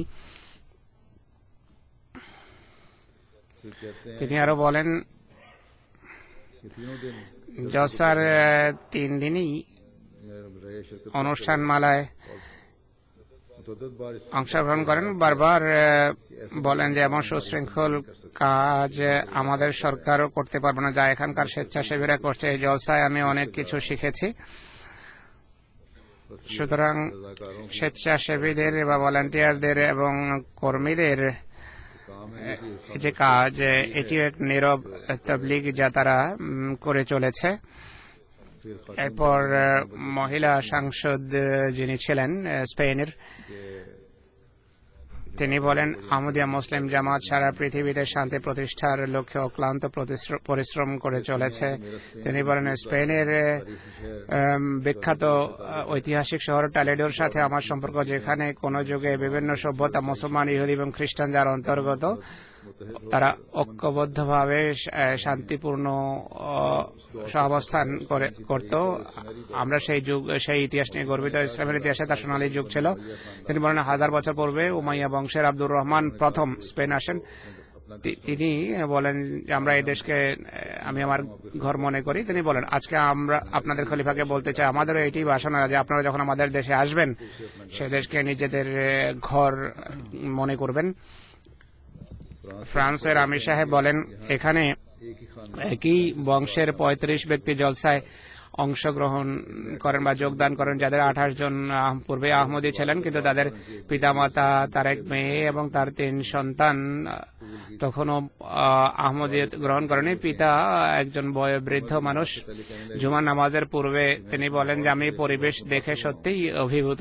তিনি আরো বলেন, জলসার 3 দিনই অনুষ্ঠানমালায় অংশগ্রহণ করেন। বারবার বলেন যে এমন সুশৃঙ্খল কাজ আমাদের সরকারও করতে পারবে না যা এখানকার স্বেচ্ছাসেবীরা করছে। এই জলসায় আমি অনেক কিছু শিখেছি। সুতরাং স্বেচ্ছাসেবীদের বা ভলান্টিয়ারদের এবং কর্মীদের যে কাজ, এটিও এক নীরব তাবলীগ যা তারা করে চলেছে। এরপর মহিলা সাংসদ যিনি ছিলেন স্পেনের, তিনি বলেন, আহমদিয়া মুসলিম জামাত সারা পৃথিবীতে শান্তি প্রতিষ্ঠার লক্ষ্যে অক্লান্ত পরিশ্রম করে চলেছে। তিনি বলেন, স্পেনের বিখ্যাত ঐতিহাসিক শহর টলেডোর সাথে আমার সম্পর্ক, যেখানে কোন যুগে বিভিন্ন সভ্যতা মুসলমান, ইহুদি এবং খ্রিস্টান যার অন্তর্গত, তারা ঐক্যবদ্ধভাবে শান্তিপূর্ণ সহাবস্থান করত। আমরা সেই ইতিহাস নিয়ে গর্বিত। ইসলামের ইতিহাসে তার সোনালী যুগ ছিল। তিনি বলেন, 1000 বছর পূর্বে উমাইয়া বংশের আব্দুর রহমান প্রথম স্পেন আসেন। তিনি বলেন যে আমরা এই দেশকে আমি আমার ঘর মনে করি। তিনি বলেন, আজকে আমরা আপনাদের খলিফাকে বলতে চাই, আমাদেরও এটি বাসনা যে আপনারা যখন আমাদের দেশে আসবেন সে দেশকে নিজেদের ঘর মনে করবেন। ফ্রান্সের আমির সাহেব বলেন, এখানে একই বংশের 35 ব্যক্তি জলসায় অংশগ্রহণ করেন বা যোগদান করেন, যাদের 28 জন পূর্বে আহমদী ছিলেন, কিন্তু তাদের পিতামাতা, তার এক মেয়ে এবং তার 3 সন্তান তখনও আহমদিয়ত গ্রহণ করেনি। পিতা একজন বয়োবৃদ্ধ মানুষ। জুমার নামাজের পূর্বে তিনি বলেন যে আমি পরিবেশ দেখে সত্যিই অভিভূত।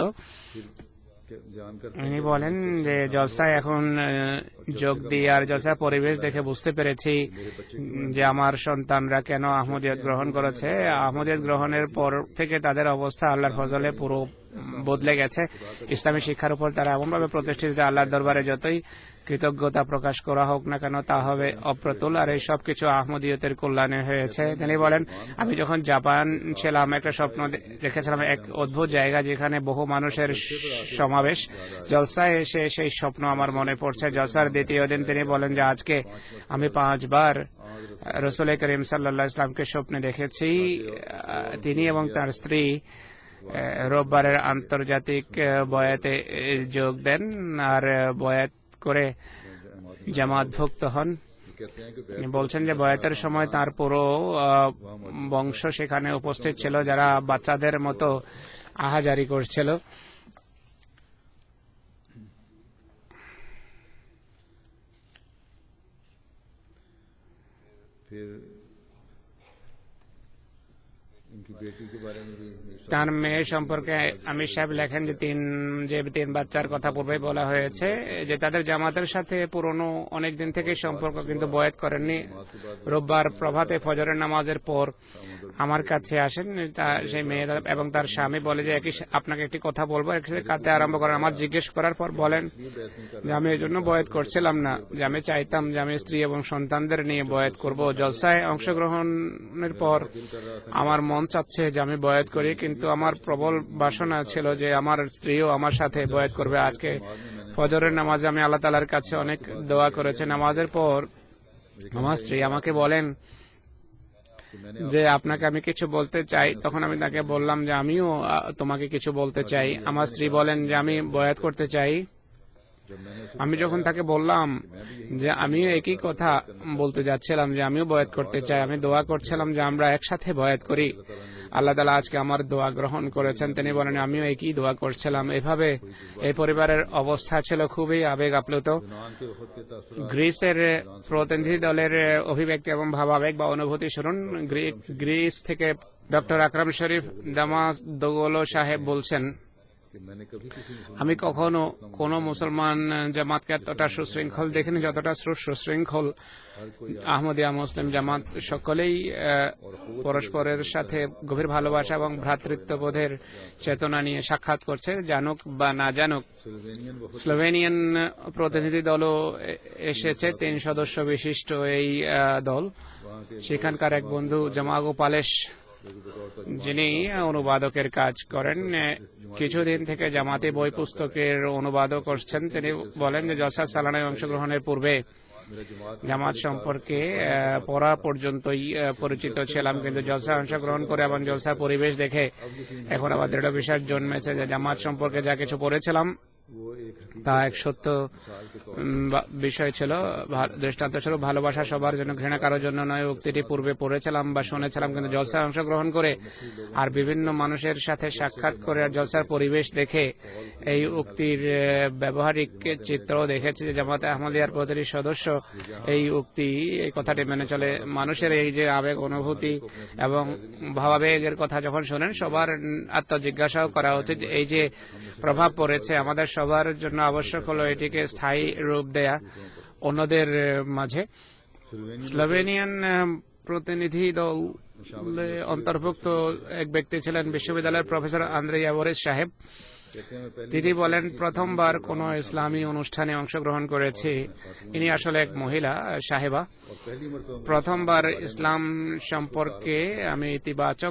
তিনি বলেন যে জলসায় এখন যোগ দিয়ে আর জলসায় পরিবেশ দেখে বুঝতে পেরেছি যে আমার সন্তানরা কেন আহমদিয়ত গ্রহণ করেছে। আহমদিয়ত গ্রহণের পর থেকে তাদের অবস্থা আল্লাহর ফজলে পুরো বদলে গেছে। ইসলামী শিক্ষার উপর তারা এমনভাবে প্রতিষ্ঠিত যে আল্লাহর দরবারে যতই কৃতজ্ঞতা প্রকাশ করা হোক না কেন তা হবে অপ্রতুল। আর এই সব কিছু আহমদিয়তের কল্যাণে হয়েছে। তিনি বলেন, আমি যখন জাপান ছিলাম একটা স্বপ্ন দেখেছিলাম, এক অদ্ভুত জায়গা যেখানে বহু মানুষের সমাবেশ। জলসায় এসে সেই স্বপ্ন আমার মনে পড়ছে। জলসার দ্বিতীয় দিন তিনি বলেন যে আজকে আমি 5 বার রাসূল করিম সাল্লাল্লাহু আলাইহি ওয়াসাল্লামকে স্বপ্নে দেখেছি। তিনি এবং তার স্ত্রী রোববারের আন্তর্জাতিক বয়াতে যোগ দেন আর বয়াত করে জামাতভুক্ত হন। বলছেন যে বয়াতের সময় তার পুরো বংশ সেখানে উপস্থিত ছিল, যারা বাচ্চাদের মতো আহাজারি করছিল। उनकी बेटी के बारे में भी তার মেয়ে সম্পর্কে আমির সাহেব লেখেন যে তিন বাচ্চার কথা পূর্বে বলা হয়েছে, যে তাদের জামাতের সাথে পুরনো অনেকদিন থেকে সম্পর্ক, কিন্তু বয়াত করেননি। রোববার প্রভাতে ফজরের নামাজের পর আমার কাছে আসেন সেই মেয়ে এবং তার স্বামী, বলে যে আপনাকে একটি কথা বলবো, কাঁদতে আরম্ভ করেন। আমার জিজ্ঞেস করার পর বলেন যে আমি এই জন্য বয়াত করছিলাম না, যে আমি চাইতাম যে আমি স্ত্রী এবং সন্তানদের নিয়ে বয়াত করব। জলসায় অংশগ্রহণের পর আমার মন চাচ্ছে যে আমি বয়াত করি, কিন্তু আমার প্রবল বাসনা ছিল যে আমার স্ত্রীও আমার সাথে বয়াত করবে। আজকে ফজরের নামাজে আমি আল্লাহ তাআলার কাছে অনেক দোয়া করেছি। নামাজের পর আমার স্ত্রী আমাকে বলেন যে আপনাকে আমি কিছু বলতে চাই। তখন আমি তাকে বললাম যে আমিও তোমাকে কিছু বলতে চাই। আমার স্ত্রী বলেন যে আমি বয়াত করতে চাই। আমি যখন তাকে বললাম যে আমিও একই কথা বলতে যাচ্ছিলাম যে আমিও বয়াত করতে চাই, আমি দোয়া করছিলাম যে আমরা একসাথে বয়াত করি, আল্লাহ তাআলা আজকে আমার দোয়া গ্রহণ করেছেন। তিনি বলেন আমিও একই দোয়া করছিলাম। এভাবে এই পরিবারের অবস্থা ছিল খুবই আবেগ আপ্লুত। গ্রিসের প্রতিনিধি দলের অভিব্যক্তি এবং ভাবাবেগ বা অনুভূতি শুনুন। গ্রিস থেকে ডক্টর আকরাম শরীফ দামাসদোগলো সাহেব বলছেন, আমি কখনো কোন মুসলমান জামাতকে এতটা সুশৃঙ্খল দেখিনি যতটা সুশৃঙ্খল আহমদিয়া মুসলিম জামাত। সকলেই পরস্পরের সাথে গভীর ভালোবাসা এবং ভ্রাতৃত্ববোধের চেতনা নিয়ে সাক্ষাৎ করছে, জানুক বা না জানুক। স্লোভেনিয়ান প্রতিনিধি দলও এসেছে, 3 সদস্য বিশিষ্ট এই দল। সেখানকার এক বন্ধু জামাগো পালেশ, যিনি অনুবাদকের কাজ করেন, কিছুদিন থেকে জামাতি বই পুস্তকের অনুবাদও করছেন। তিনি বলেন যে জলসা সালানায় অংশগ্রহণের পূর্বে জামাত সম্পর্কে পড়া পর্যন্তই পরিচিত ছিলাম, কিন্তু জলসা অংশগ্রহণ করে এবং জলসার পরিবেশ দেখে এখন আবার দৃঢ় বিশ্বাস জন্মেছে যে জামাত সম্পর্কে যা কিছু পড়েছিলাম তা এক সত্য বিষয় ছিল। দৃষ্টান্ত স্বরূপ ভালোবাসা সবার জন্য, ঘৃণা কারোর জন্য নয়। উক্তিটি পূর্বে পড়েছিলাম বা শুনেছিলাম, কিন্তু জলসায় অংশগ্রহণ করে আর বিভিন্ন মানুষের সাথে সাক্ষাৎ করে আর জলসার পরিবেশ দেখে এই উক্তির ব্যবহারিক চিত্র দেখেছি যে জামাতে আহমদিয়ার প্রতিটি সদস্য এই কথাটি মেনে চলে। মানুষের এই যে আবেগ অনুভূতি এবং ভাবাবেগের কথা যখন শোনেন, সবার আত্মজিজ্ঞাসাও করা উচিত। এই যে প্রভাব পড়েছে, আমাদের সবার জন্য আবশ্যক হলো এটিকে স্থায়ী রূপ দেয়া অন্যদের মাঝে। স্লোভেনিয়ান প্রতিনিধি দল অন্তর্ভুক্ত এক ব্যক্তি ছিলেন বিশ্ববিদ্যালয়ের প্রফেসর আন্দ্রে ইয়াভোরিস সাহেব। তিনি বলেন প্রথমবার কোন ইসলামী অনুষ্ঠানে অংশগ্রহণ করেছি। ইনি আসলে এক মহিলা সাহেবা। প্রথমবার ইসলাম সম্পর্কে আমি ইতিবাচক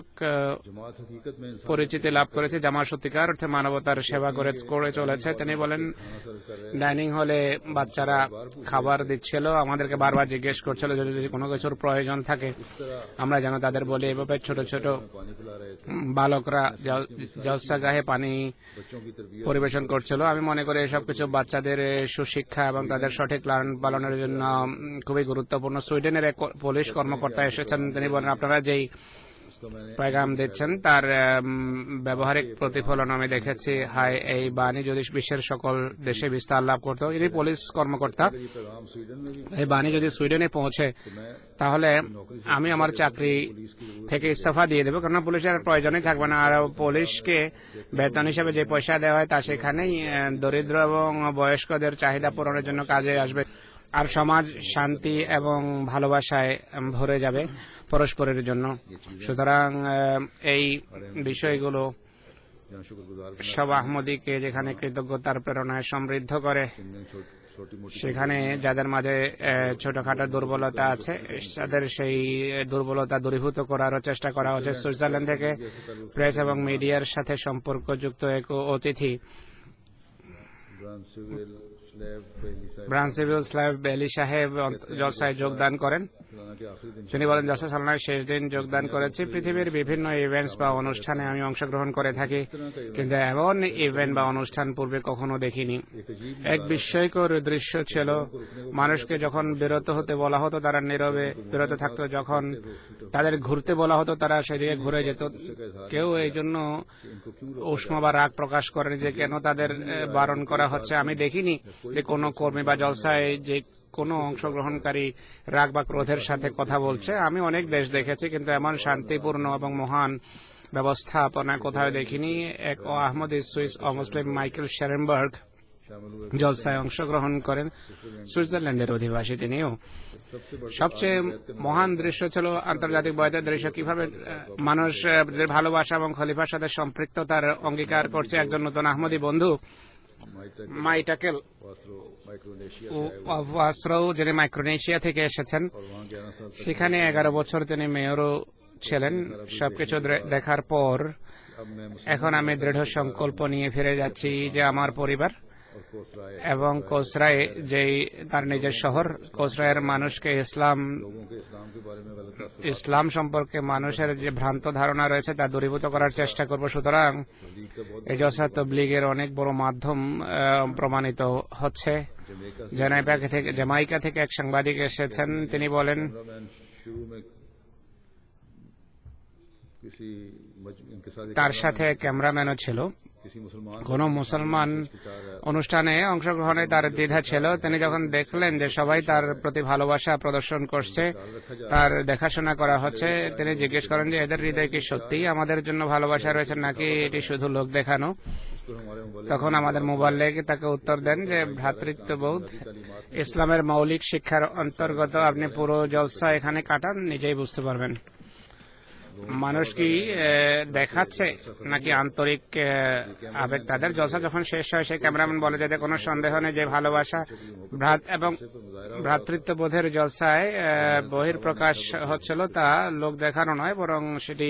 পরিচিতি লাভ করেছি। জামাত সত্যিকার অর্থে মানবতার সেবা করে চলেছে। তিনি বলেন ডাইনিং হলে বাচ্চারা খাবার দিচ্ছিল, আমাদেরকে বারবার জিজ্ঞেস করছিল যদি কোনো কিছুর প্রয়োজন থাকে আমরা যেন তাদের বলি। এভাবে ছোট ছোট বালকরা জলসাগাহে পানি পরিবেশন করছিল। আমি মনে করি এসব কিছু বাচ্চাদের সুশিক্ষা এবং তাদের সঠিক লালন পালনের জন্য খুবই গুরুত্বপূর্ণ। সুইডেনের এক পুলিশ কর্মকর্তা এসেছেন, তিনি বলেন আপনারা যেই পেগাম দিচ্ছেন তার ব্যবহারিক প্রতিফলন আমি দেখেছি। হায়, এই বাণী যদি বিশ্বের সকল দেশে বিস্তার লাভ করত। ইনি পুলিশ কর্মকর্তা। এই বাণী যদি সুইডেনে পৌঁছে তাহলে আমি আমার চাকরি থেকে ইস্তফা দিয়ে দেবো, কারণ পুলিশের প্রয়োজনই থাকবে না। আর পুলিশকে বেতন হিসেবে যে পয়সা দেওয়া হয় তা সেখানেই দরিদ্র এবং বয়স্কদের চাহিদা পূরণের জন্য কাজে আসবে, আর সমাজ শান্তি এবং ভালোবাসায় ভরে যাবে পরস্পরের জন্য। সুতরাং এই বিষয়গুলো সব আহমদীকে যেখানে কৃতজ্ঞতার প্রেরণায় সমৃদ্ধ করে, সেখানে যাদের মাঝে ছোটখাটো দুর্বলতা আছে তাদের সেই দুর্বলতা দূরীভূত করারও চেষ্টা করা হচ্ছে। সুইজারল্যান্ড থেকে প্রেস এবং মিডিয়ার সাথে সম্পর্কযুক্ত এক অতিথি ব্রান্সিভিল স্ল্যাব বেলি সাহেব জলসায় যোগদান করেন। তিনি বলেন জলসা সালানার শেষ দিন যোগদান করেছি। পৃথিবীর বিভিন্ন ইভেন্টস বা অনুষ্ঠানে আমি অংশগ্রহণ করে থাকি, কিন্তু এমন ইভেন্ট বা অনুষ্ঠান পূর্বে কখনো দেখিনি। এক বিস্ময়কর দৃশ্য ছিল, মানুষকে যখন বিরত হতে বলা হতো তারা নীরবে বিরত থাকতো, যখন তাদের ঘুরতে বলা হতো তারা সেদিকে ঘুরে যেত। কেউ এই জন্য উষ্মা বা রাগ প্রকাশ করেন যে কেন তাদের বারণ করা হচ্ছে। আমি দেখিনি যে কোনো কর্মী বা জলসায় যে কোনো অংশগ্রহণকারী রাগ বা ক্রোধের সাথে কথা বলছে। আমি অনেক দেশ দেখেছি, কিন্তু এমন শান্তিপূর্ণ এবং মহান ব্যবস্থাপনা কোথাও দেখিনি। এক আহমদি সুইস অমুসলিম মাইকেল শেরেনবার্গ জলসায় অংশগ্রহণ করেন, সুইজারল্যান্ডের অধিবাসী তিনিও। সবচেয়ে মহান দৃশ্য ছিল আন্তর্জাতিক বয়দের দৃশ্য, কিভাবে মানুষ ভালোবাসা এবং খলিফার সাথে সম্পৃক্ততার অঙ্গীকার করছে। একজন নতুন আহমদি বন্ধু মাইটাকেল ওয়াস্ত্রো, যিনি মাইক্রোনেশিয়া থেকে এসেছেন, সেখানে 11 বছর তিনি মেয়রও ছিলেন। সবকিছু দেখার পর এখন আমি দৃঢ় সংকল্প নিয়ে ফিরে যাচ্ছি যে আমার পরিবার এবং কোসরায়, যেই তার নিজের শহর, কোসরায়ের মানুষকে ইসলাম সম্পর্কে মানুষের যে ভ্রান্ত ধারণা রয়েছে তা দূরীভূত করার চেষ্টা করব। সুতরাং এই জলসা তবলিগের অনেক বড় মাধ্যম প্রমাণিত হচ্ছে। জামাইকা থেকে এক সাংবাদিক এসেছেন, তিনি বলেন তার সাথে ক্যামেরাম্যানও ছিল। কোন মুসলমান অনুষ্ঠানে অংশগ্রহণে তার দ্বিধা ছিল। তিনি যখন দেখলেন যে সবাই তার প্রতি ভালোবাসা প্রদর্শন করছে, তার দেখাশোনা করা হচ্ছে, তিনি জিজ্ঞেস করেন যে এদের হৃদয় কি সত্যি আমাদের জন্য ভালোবাসা রয়েছে নাকি এটি শুধু লোক দেখানো। তখন আমাদের মুবাল্লিগ তাকে উত্তর দেন যে ভ্রাতৃত্ববোধ ইসলামের মৌলিক শিক্ষার অন্তর্গত। আপনি পুরো জলসা এখানে কাটান, নিজেই বুঝতে পারবেন মানুষ কি দেখাচ্ছে নাকি আন্তরিক আবেগ। তাদের জলসা যখন শেষ হয়, সেই ক্যামেরাম্যান বলে যে কোনো সন্দেহ নেই যে ভালোবাসা এবং ভ্রাতৃত্ববোধের জলসায় বহিঃপ্রকাশ হচ্ছিল, তা লোক দেখানো নয়, বরং সেটি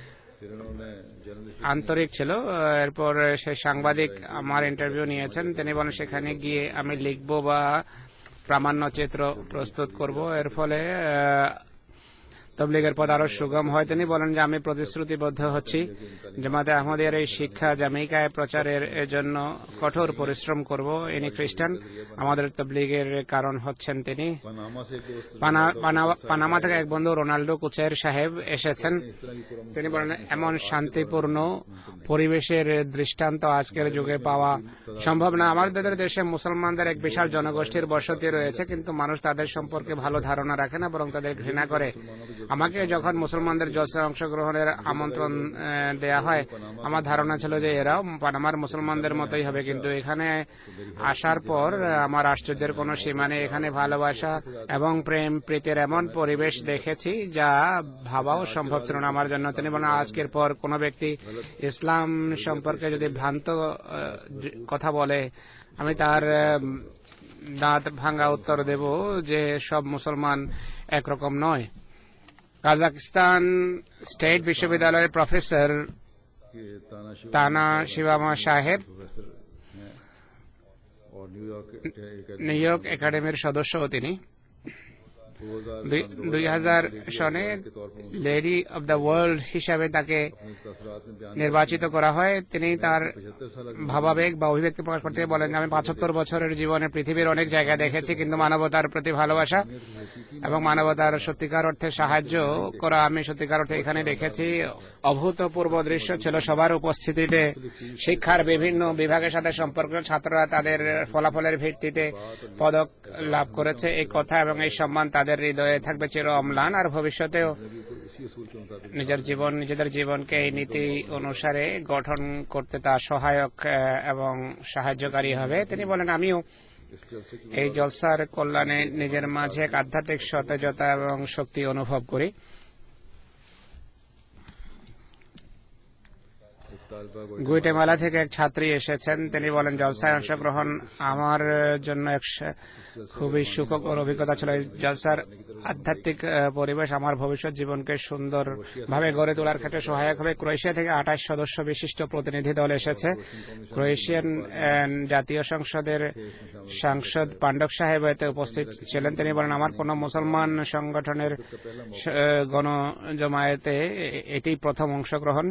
আন্তরিক ছিল। এরপর সেই সাংবাদিক আমার ইন্টারভিউ নিয়েছেন। তিনি বলেন সেখানে গিয়ে আমি লিখব বা প্রামাণ্য চিত্র প্রস্তুত করব, এর ফলে তবলিগের পথ আরো সুগম হয়। তিনি বলেন যে আমি প্রতিশ্রুতিবদ্ধ হচ্ছি জামাতে আহমদিয়ার এই শিক্ষা জামাইকায় প্রচারের জন্য কঠোর পরিশ্রম করব। ইনি খ্রিস্টান, আমাদের তবলিগের কারণ হচ্ছেন তিনি। পানামা থেকে এক বন্ধু রোনাল্ডো কুচের সাহেব এসেছেন। তিনি বলেন এমন শান্তিপূর্ণ পরিবেশের দৃষ্টান্ত আজকের যুগে পাওয়া সম্ভব না। আমাদের দেশে মুসলমানদের এক বিশাল জনগোষ্ঠীর বসতি রয়েছে, কিন্তু মানুষ তাদের সম্পর্কে ভালো ধারণা রাখে না, বরং তাদের ঘৃণা করে। আমাকে যখন মুসলমানদের জলসায় অংশগ্রহণের আমন্ত্রণ দেয়া হয়, আমার ধারণা ছিল যে এরাও পানামার মুসলমানদের মতোই হবে, কিন্তু এখানে আসার পর আমার আশ্চর্যের কোনো সীমা নেই। এখানে ভালোবাসা এবং প্রেম প্রীতির এমন পরিবেশ দেখেছি যা ভাবাও সম্ভব ছিল না আমার জন্য। তিনি বলেন আজকের পর কোনো ব্যক্তি ইসলাম সম্পর্কে যদি ভ্রান্ত কথা বলে, আমি তার দাঁত ভাঙা উত্তর দেব যে সব মুসলমান একরকম নয়। কাজাকস্তান স্টেট বিশ্ববিদ্যালয়ের প্রফেসর তানা শিবামা সাহেব নিউ ইয়র্ক একাডেমির সদস্য তিনি। 2000 সনে লেডি অব দ্য ওয়ার্ল্ড হিসাবে তাকে নির্বাচিত করা হয়। তিনি তার ভাবাবেগ বা অভিব্যক্তি প্রকাশ করতে বলেন আমি 75 বছরের জীবনে পৃথিবীর অনেক জায়গা দেখেছি, কিন্তু মানবতার প্রতি ভালোবাসা এবং মানবতার সত্যিকার অর্থে সাহায্য করা আমি সত্যিকার অর্থে এখানে দেখেছি। অভূতপূর্ব দৃশ্য ছিল সবার উপস্থিতিতে। শিক্ষার বিভিন্ন বিভাগের সাথে সম্পর্ক, ছাত্ররা তাদের ফলাফলের ভিত্তিতে পদক লাভ করেছে, এই কথা এবং এই সম্মান তাদের হৃদয়ে থাকবে চির অম্লান, আর ভবিষ্যতেও নিজেদের জীবনকে এই নীতি অনুসারে গঠন করতে তা সহায়ক এবং সাহায্যকারী হবে। তিনি বলেন আমিও এই জলসার কল্যাণে নিজের মাঝে এক আধ্যাত্মিক সতেজতা এবং শক্তি অনুভব করি। গুয়াটেমালা থেকে এক ছাত্রী এসেছেন। তিনি বলেন জলসায় অংশগ্রহণ আমার জন্য এক খুবই সুখকর অভিজ্ঞতা ছিল। জলসার আধ্যাত্মিক পরিবেশ আমার ভবিষ্যৎ জীবনকে সুন্দরভাবে গড়ে তোলার ক্ষেত্রে সহায়ক হবে। ক্রোয়েশিয়া থেকে 28 সদস্য বিশিষ্ট প্রতিনিধি দল এসেছে। ক্রোয়েশিয়ান জাতীয় সংসদের সাংসদ পান্ডব সাহেব এতে উপস্থিত ছিলেন। তিনি বলেন আমার কোন মুসলমান সংগঠনের গণজমায়েতে এটি প্রথম অংশগ্রহণ।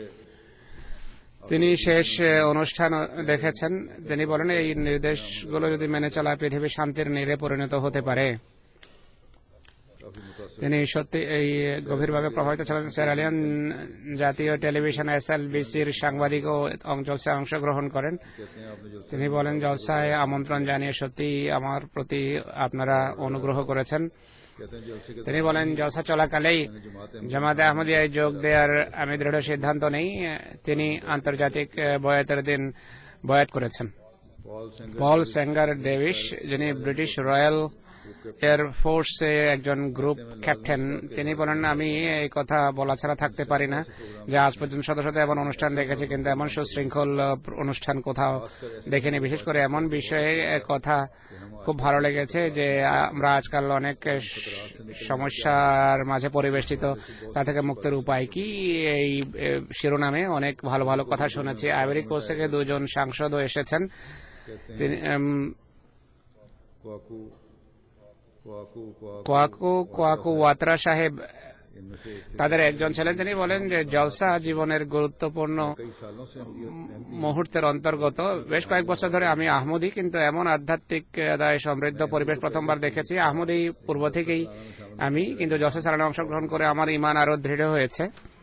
তিনি শেষ অনুষ্ঠান দেখেছেন। তিনি বলেন এই নির্দেশগুলো যদি মেনে চলা পৃথিবী শান্তির নীড়ে পরিণত হতে পারে। काफी मुतासिर তিনি সত্যি এই গভীরভাবে প্রভাবিত ছিলেন। সেরালিয়ন জাতীয় টেলিভিশন SLBCর সাংবাদিকও জলসায় অংশগ্রহণ করেন। कहते हैं आपने जो তিনি বলেন, জলসায় আমন্ত্রণ জানিয়ে সত্যি আমার প্রতি আপনারা অনুগ্রহ করেছেন। कहते हैं जलसे के তিনি বলেন, জলসা চলাকালেই জামাতে আহমদিয়ায় যোগ দেওয়ার আমি দৃঢ় সিদ্ধান্ত নেই। তিনি আন্তর্জাতিক বয়াতের দিন বয়াত করেছেন। পল সেঙ্গার ডেভিস, যিনি ব্রিটিশ রয়্যাল এয়ার ফোর্সে একজন গ্রুপ ক্যাপ্টেন, তিনি বলেন, আমি এই কথা বলা ছাড়া থাকতে পারি না যে আজ পর্যন্ত শত শত এমন অনুষ্ঠান দেখেছি, কিন্তু এমন সুশৃঙ্খল অনুষ্ঠান কোথাও দেখিনি। বিশেষ করে এমন বিষয়ে কথা খুব ভালো লেগেছে যে আমরা আজকাল অনেক সমস্যার মাঝে পরিবেষ্টিত, তা থেকে মুক্তির উপায় কি, এই শিরোনামে অনেক ভালো ভালো কথা শুনেছি। আইভরি কোস্ট থেকে দুজন সাংসদও এসেছেন। তিনি কোয়াকু ওয়াত্রা সাহেব তাদের একজন ছিলেন। তিনি বলেন যে জলসা জীবনের গুরুত্বপূর্ণ মুহূর্তের অন্তর্গত। বেশ কয়েক বছর ধরে আমি আহমদি, কিন্তু এমন আধ্যাত্মিক আদায় সমৃদ্ধ পরিবেশ প্রথমবার দেখেছি। আহমদি পূর্ব থেকেই আমি, কিন্তু জলসা চালানে অংশগ্রহণ করে আমার ঈমান আরো দৃঢ় হয়েছে।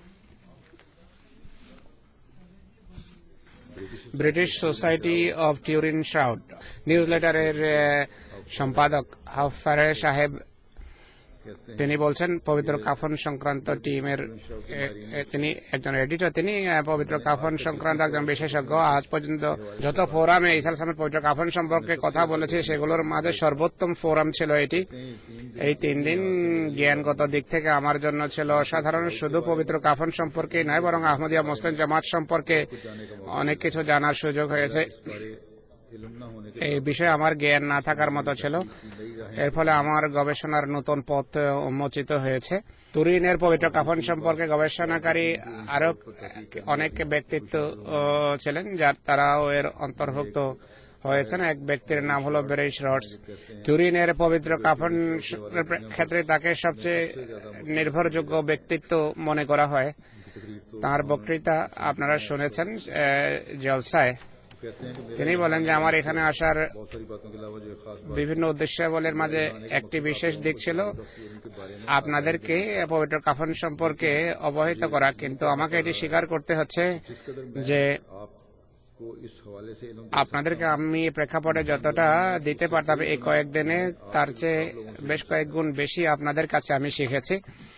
British society of Turin shroud news লেটারের সম্পাদক হাফারে সাহেব, তিনি বলছেন পবিত্র কাফন সংক্রান্ত টিমের, তিনি একজন এডিটর, তিনি পবিত্র কাফন সংক্রান্ত একজন বিশেষজ্ঞ। আজ পর্যন্ত যত ফোরামে ঈসা আলাইহিস পবিত্র কাফন সম্পর্কে কথা বলেছে সেগুলোর মাঝে সর্বোত্তম ফোরাম ছিল এটি। এই 3 দিন জ্ঞানগত দিক থেকে আমার জন্য ছিল অসাধারণ। শুধু পবিত্র কাফন সম্পর্কেই নয়, বরং আহমদিয়া মুসলিম জামাত সম্পর্কে অনেক কিছু জানার সুযোগ হয়েছে। এই বিষয়ে আমার জ্ঞান না থাকার মতো ছিল। এর ফলে আমার গবেষণার নতুন পথ উন্মোচিত হয়েছে। তুরিনের পবিত্র কাফন সম্পর্কে গবেষণাকারী আরো অনেক ব্যক্তিত্ব ছিলেন, যার তারাও এর অন্তর্ভুক্ত হয়েছেন। এক ব্যক্তির নাম হলো বেরিস রডস। তুরিনের পবিত্র কাফন ক্ষেত্রে তাকে সবচেয়ে নির্ভরযোগ্য ব্যক্তিত্ব মনে করা হয়। তার বক্তৃতা আপনারা শুনেছেন জলসায়। তিনি বলেন যে আমার এখানে আসার বিভিন্ন উদ্দেশ্যাবলীর মাঝে একটি বিশেষ দিক ছিল আপনাদেরকে পবিত্র কাফন সম্পর্কে অবহিত করা, কিন্তু আমাকে এটি স্বীকার করতে হচ্ছে যে আপনাদেরকে আমি প্রেক্ষাপটে যতটা দিতে পারতাম এই কয়েকদিনে, তার চেয়ে বেশ কয়েক গুণ বেশি আপনাদের কাছে আমি শিখেছি।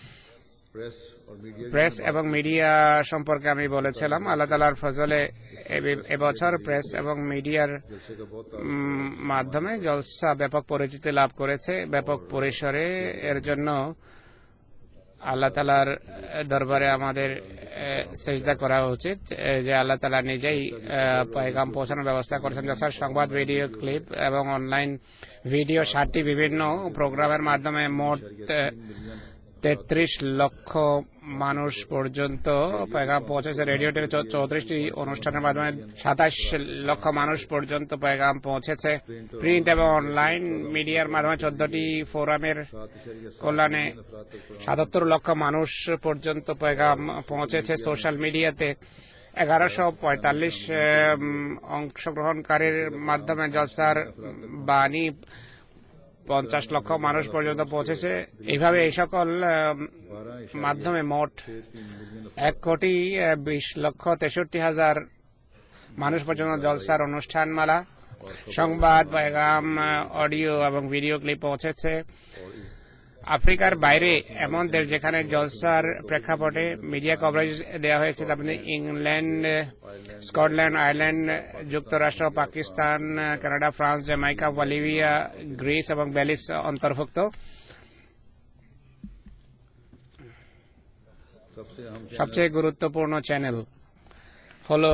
প্রেস এবং মিডিয়া সম্পর্কে আমি বলেছিলাম, আল্লাহ তাআলার ফজলে এবছর প্রেস এবং মিডিয়ার মাধ্যমে জলসা ব্যাপক পরিচিতি লাভ করেছে ব্যাপক পরিসরে। এর জন্য আল্লাহ তাআলার দরবারে আমাদের সেজদা করা উচিত যে আল্লাহ তাআলা নিজেই পয়গাম পৌঁছানোর ব্যবস্থা করেছেন। জলসার সংবাদ, ভিডিও ক্লিপ এবং অনলাইন ভিডিও 60টি বিভিন্ন প্রোগ্রামের মাধ্যমে মোট 33 লক্ষ মানুষ পর্যন্ত পয়গাম পৌঁছেছে। রেডিও 34টি অনুষ্ঠানের মাধ্যমে 27 লক্ষ মানুষ পর্যন্ত পয়গাম পৌঁছেছে। প্রিন্ট এবং অনলাইন মিডিয়ার মাধ্যমে 14টি ফোরামের কল্যাণে 77 লক্ষ মানুষ পর্যন্ত পয়গাম পৌঁছেছে। সোশ্যাল মিডিয়াতে 1145 অংশগ্রহণকারীর মাধ্যমে জলসার বাণী 50 লক্ষ মানুষ পর্যন্ত পৌঁছেছে। এইভাবে এই সকল মাধ্যমে মোট 1,20,63,000 মানুষ পর্যন্ত জলসার অনুষ্ঠানমালা, সংবাদ, পয়গাম, অডিও এবং ভিডিও ক্লিপ পৌঁছেছে। আফ্রিকার বাইরে এমন দেশ যেখানে জলসার প্রেক্ষাপটে মিডিয়া কভারেজ দেওয়া হয়েছে, তার মধ্যে ইংল্যান্ড, স্কটল্যান্ড, আয়ারল্যান্ড, যুক্তরাষ্ট্র, Pakistan, Canada, France, Jamaica, Bolivia, Greece এবং বেলিজ অন্তর্ভুক্ত। সবচেয়ে গুরুত্বপূর্ণ চ্যানেল হল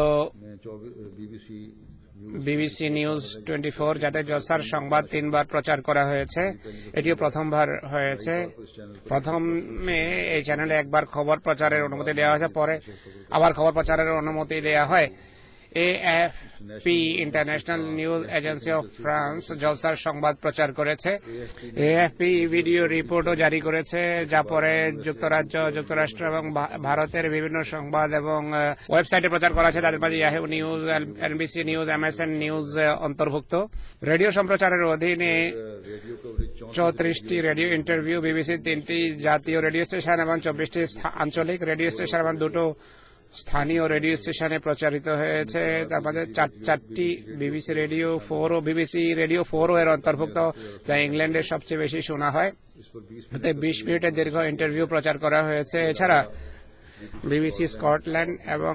বিবিসি নিউজ 24, যাতে জলসার সংবাদ 3 বার প্রচার করা হয়েছে। এটিও প্রথমবার হয়েছে। প্রথমে এই চ্যানেলে একবার খবর প্রচারের অনুমতি দেওয়া হয়েছে, পরে আবার খবর প্রচারের অনুমতি দেওয়া হয়। AFP international news agency of France জলসার সংবাদ প্রচার করেছে। এএফপি ভিডিও রিপোর্টও জারি করেছে, যা পরে যুক্তরাজ্য, যুক্তরাষ্ট্র এবং ভারতের বিভিন্ন সংবাদ এবং ওয়েবসাইটে প্রচার করা আছে। তাদের মাঝে Yahoo news, NBC news, MSN news অন্তর্ভুক্ত। রেডিও সম্প্রচারের অধীনে 34টি রেডিও ইন্টারভিউ, বিবিসি 3টি জাতীয় রেডিও স্টেশন এবং 24টি আঞ্চলিক রেডিও স্টেশন এবং 2টো স্থানীয় রেডিও স্টেশনে প্রচারিত হয়েছে। তার মধ্যে 4টি বিবিসি রেডিও 4 ও বিবিসি রেডিও 4 এর অন্তর্ভুক্ত, যা ইংল্যান্ডের সবচেয়ে বেশি শোনা হয়। এতে 20 মিনিটের দীর্ঘ ইন্টারভিউ প্রচার করা হয়েছে। এছাড়া বিবিসি স্কটল্যান্ড এবং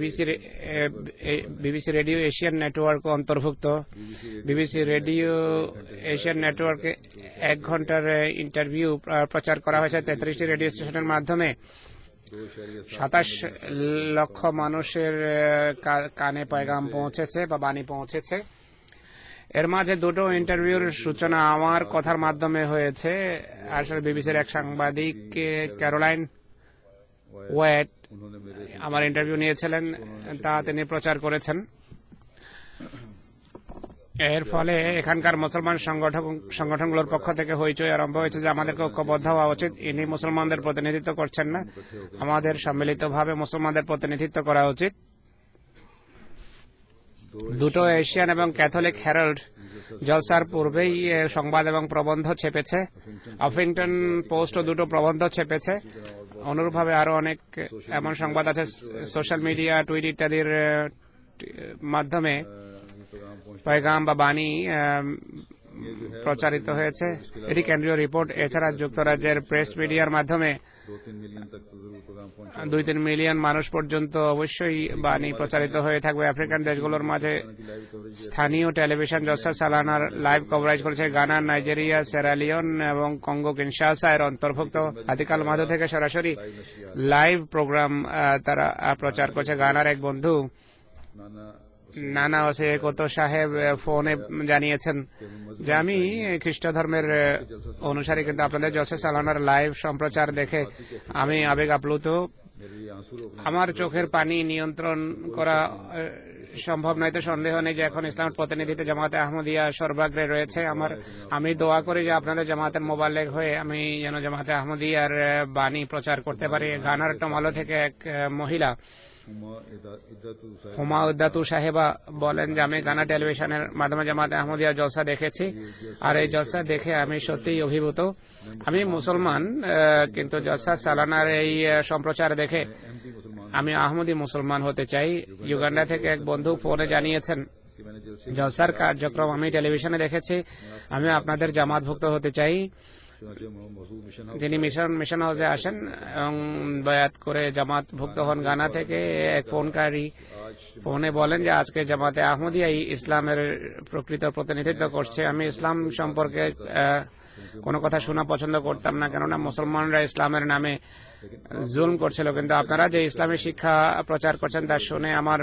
বিবিসি রেডিও এশিয়ান নেটওয়ার্ক অন্তর্ভুক্ত। বিবিসি রেডিও এশিয়ান নেটওয়ার্কে 1 ঘন্টার ইন্টারভিউ প্রচার করা হয়েছে 33টি রেডিও স্টেশনের মাধ্যমে। 27 লক্ষ মানুষের কানে পয়গাম পৌঁছেছে বা বাণী পৌঁছেছে। এর মাঝে 2টো ইন্টারভিউর সূচনা আমার কথার মাধ্যমে হয়েছে। আসলে বিবিসির এক সাংবাদিক ক্যারোলাইন ওয়েট আমার ইন্টারভিউ নিয়েছিলেন, তা তিনি প্রচার করেছেন। এর ফলে এখানকার মুসলমান সংগঠনগুলোর পক্ষ থেকে হইচই আরম্ভ হয়েছে যে আমাদেরকে ঐক্যবদ্ধ হওয়া উচিত। ইনি মুসলমানদের প্রতিনিধিত্ব করছেন না, আমাদের সম্মিলিতভাবে মুসলমানদের প্রতিনিধিত্ব করা উচিত। 2টো এশিয়ান এবং ক্যাথলিক হেরাল্ড জলসার পূর্বেই সংবাদ এবং প্রবন্ধ ছেপেছে। হফিংটন পোস্টও 2টো প্রবন্ধ ছেপেছে। অনুরূপভাবে আরো অনেক এমন সংবাদ আছে সোশ্যাল মিডিয়া, টুইট ইত্যাদির মাধ্যমে পয়গাম বা বাণী প্রচারিত হয়েছে। এটি কেন্দ্রীয় রিপোর্ট। এছাড়া যুক্তরাজ্যের প্রেস মিডিয়ার মাধ্যমে 2-3 মিলিয়ন মানুষ পর্যন্ত অবশ্যই বাণী প্রচারিত হয়ে থাকবে। আফ্রিকান দেশগুলোর মাঝে স্থানীয় টেলিভিশন জলসা সালানার লাইভ কভারেজ করেছে। গানা, নাইজেরিয়া, সেরালিয়ন এবং কঙ্গো কিনশাসা এর অন্তর্ভুক্ত। আদিকাল মাধু থেকে সরাসরি লাইভ প্রোগ্রাম তারা প্রচার করছে। গানার এক বন্ধু নানা ওসে কত সাহেব ফোনে জানিয়েছেন যে আমি খ্রিস্ট ধর্মের অনুসারী, কিন্তু আপনাদের জলসা সালানার লাইভ সম্প্রচার দেখে আমি আবেগ আপ্লুত। আমার চোখের পানি নিয়ন্ত্রণ করা সম্ভব নয়। তো সন্দেহ নেই যে এখন ইসলামের প্রতিনিধিত্ব জামাতে আহমদিয়া সর্বাগ্রে রয়েছে। আমি দোয়া করি যে আপনাদের জামাতের মোবাল্লেগ হয়ে আমি যেন জামাতে আহমদিয়ার বাণী প্রচার করতে পারি। গানার টমালো থেকে এক মহিলা হুমা উদ্দাতু সাহেবা বলেন যে আমি গানা টেলিভিশনের মাধ্যমে জামাতে আহমদিয়ার জলসা দেখেছি, আর এই জলসা দেখে আমি সত্যিই অভিভূত। আমি মুসলমান, কিন্তু জলসা সালানার এই সম্প্রচার দেখে আমি আহমদি মুসলমান হতে চাই। ইউগান্ডা থেকে এক বন্ধু ফোনে জানিয়েছেন জলসার কার্যক্রম আমি টেলিভিশনে দেখেছি, আমি আপনাদের জামাতভুক্ত হতে চাই। যিনি মিশন হাউসে আসেন এবং বয়াত করে জামাতভুক্ত হন। গানা থেকে এক ফোনকারী ফোনে বলেন যে আজকে জামাতে আহমদিয়াই ইসলামের প্রকৃত প্রতিনিধিত্ব করছে। আমি ইসলাম সম্পর্কে কোনো কথা শোনা পছন্দ করতাম না, কেননা মুসলমানরা ইসলামের নামে জুলম করছিল, কিন্তু আপনারা যে ইসলামী শিক্ষা প্রচার করছেন তা শুনে আমার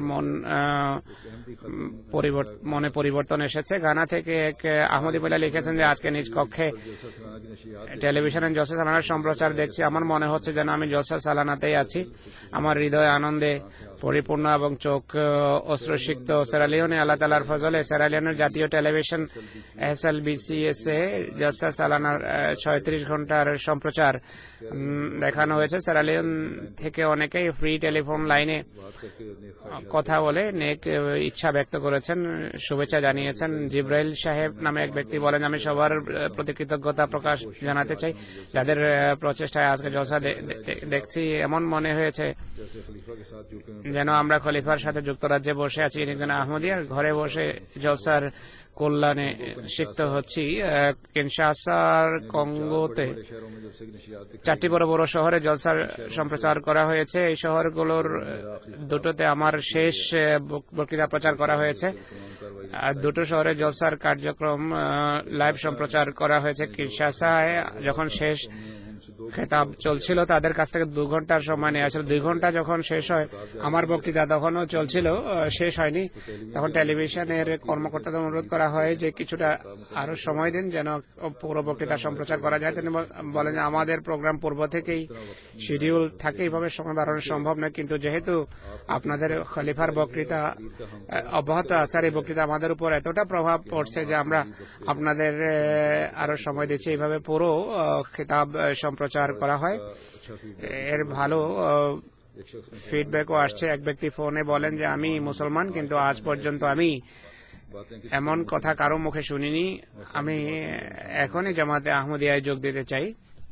মনে পরিবর্তন এসেছে। গানা থেকে এক আহমদি মহিলা লিখেছেন যে আজকে নিজ কক্ষে টেলিভিশনে জলসা সালানার সম্প্রচার দেখছি, আমার মনে হচ্ছে যেন আমি জলসা সালানাতেই আছি। আমার হৃদয় আনন্দে পরিপূর্ণ এবং চোখ অশ্রুসিক্ত। সেরালিয়নে আল্লাহ তাআলার ফজলে সেরালিয়নের জাতীয় টেলিভিশন SLBCS এ জলসা সালানার 36 ঘন্টার সম্প্রচার দেখানো হয়েছে। সেরালিয়ন থেকে অনেকেই ফ্রি টেলিফোন লাইনে কথা বলে নেক ইচ্ছা ব্যক্ত করেছেন, শুভেচ্ছা জানিয়েছেন। জিব্রাইল সাহেব নামে এক ব্যক্তি বলেন আমি সবার প্রতি কৃতজ্ঞতা প্রকাশ জানাতে চাই যাদের প্রচেষ্টায় আজকে জলসা দেখছি। এমন মনে হয়েছে যেন আমরা খলিফার সাথে যুক্তরাজ্যে বসে আছি, কিন্তু আহমদিয়ার ঘরে বসে জলসার কল্যাণে সিক্ত হচ্ছি। কিনশাসার কঙ্গোতে 4টি বড় বড় শহরে জলসার সম্প্রচার করা হয়েছে। এই শহরগুলোর 2টোতে আমার শেষ বক্তৃতা প্রচার করা হয়েছে। 2টো শহরে জলসার কার্যক্রম লাইভ সম্প্রচার করা হয়েছে। কিনশাসায় যখন শেষ খেতাব চলছিল, তাদের কাছ থেকে 2 ঘন্টার সময় নেওয়া ছিল। 2 ঘন্টা যখন শেষ হয়, আমার বক্তৃতা তখনও চলছিল, শেষ হয়নি। তখন টেলিভিশনের কর্মকর্তাদের অনুরোধ করা হয় যে কিছুটা আরো সময় দিন যেন পুরো বক্তৃতা সম্প্রচার করা যায়। তিনি বলেন যে আমাদের প্রোগ্রাম পূর্ব থেকেই শিডিউল থাকে, এইভাবে সময় বাড়ানো সম্ভব নয়, কিন্তু যেহেতু আপনাদের খলিফার বক্তৃতা অব্যাহত আছে, এই বক্তৃতা আমাদের উপর এতটা প্রভাব পড়ছে যে আমরা আপনাদের আরো সময় দিচ্ছি। এইভাবে পুরো খেতাব সম্প্রচার করা হয়। এর ভালো ফিডব্যাকও আসছে। এক ব্যক্তি ফোনে বলেন যে আমি মুসলমান, কিন্তু আজ পর্যন্ত আমি এমন কথা কারো মুখে শুনিনি। আমি এখনই জামাতে আহমদিয়ায় যোগ দিতে চাই।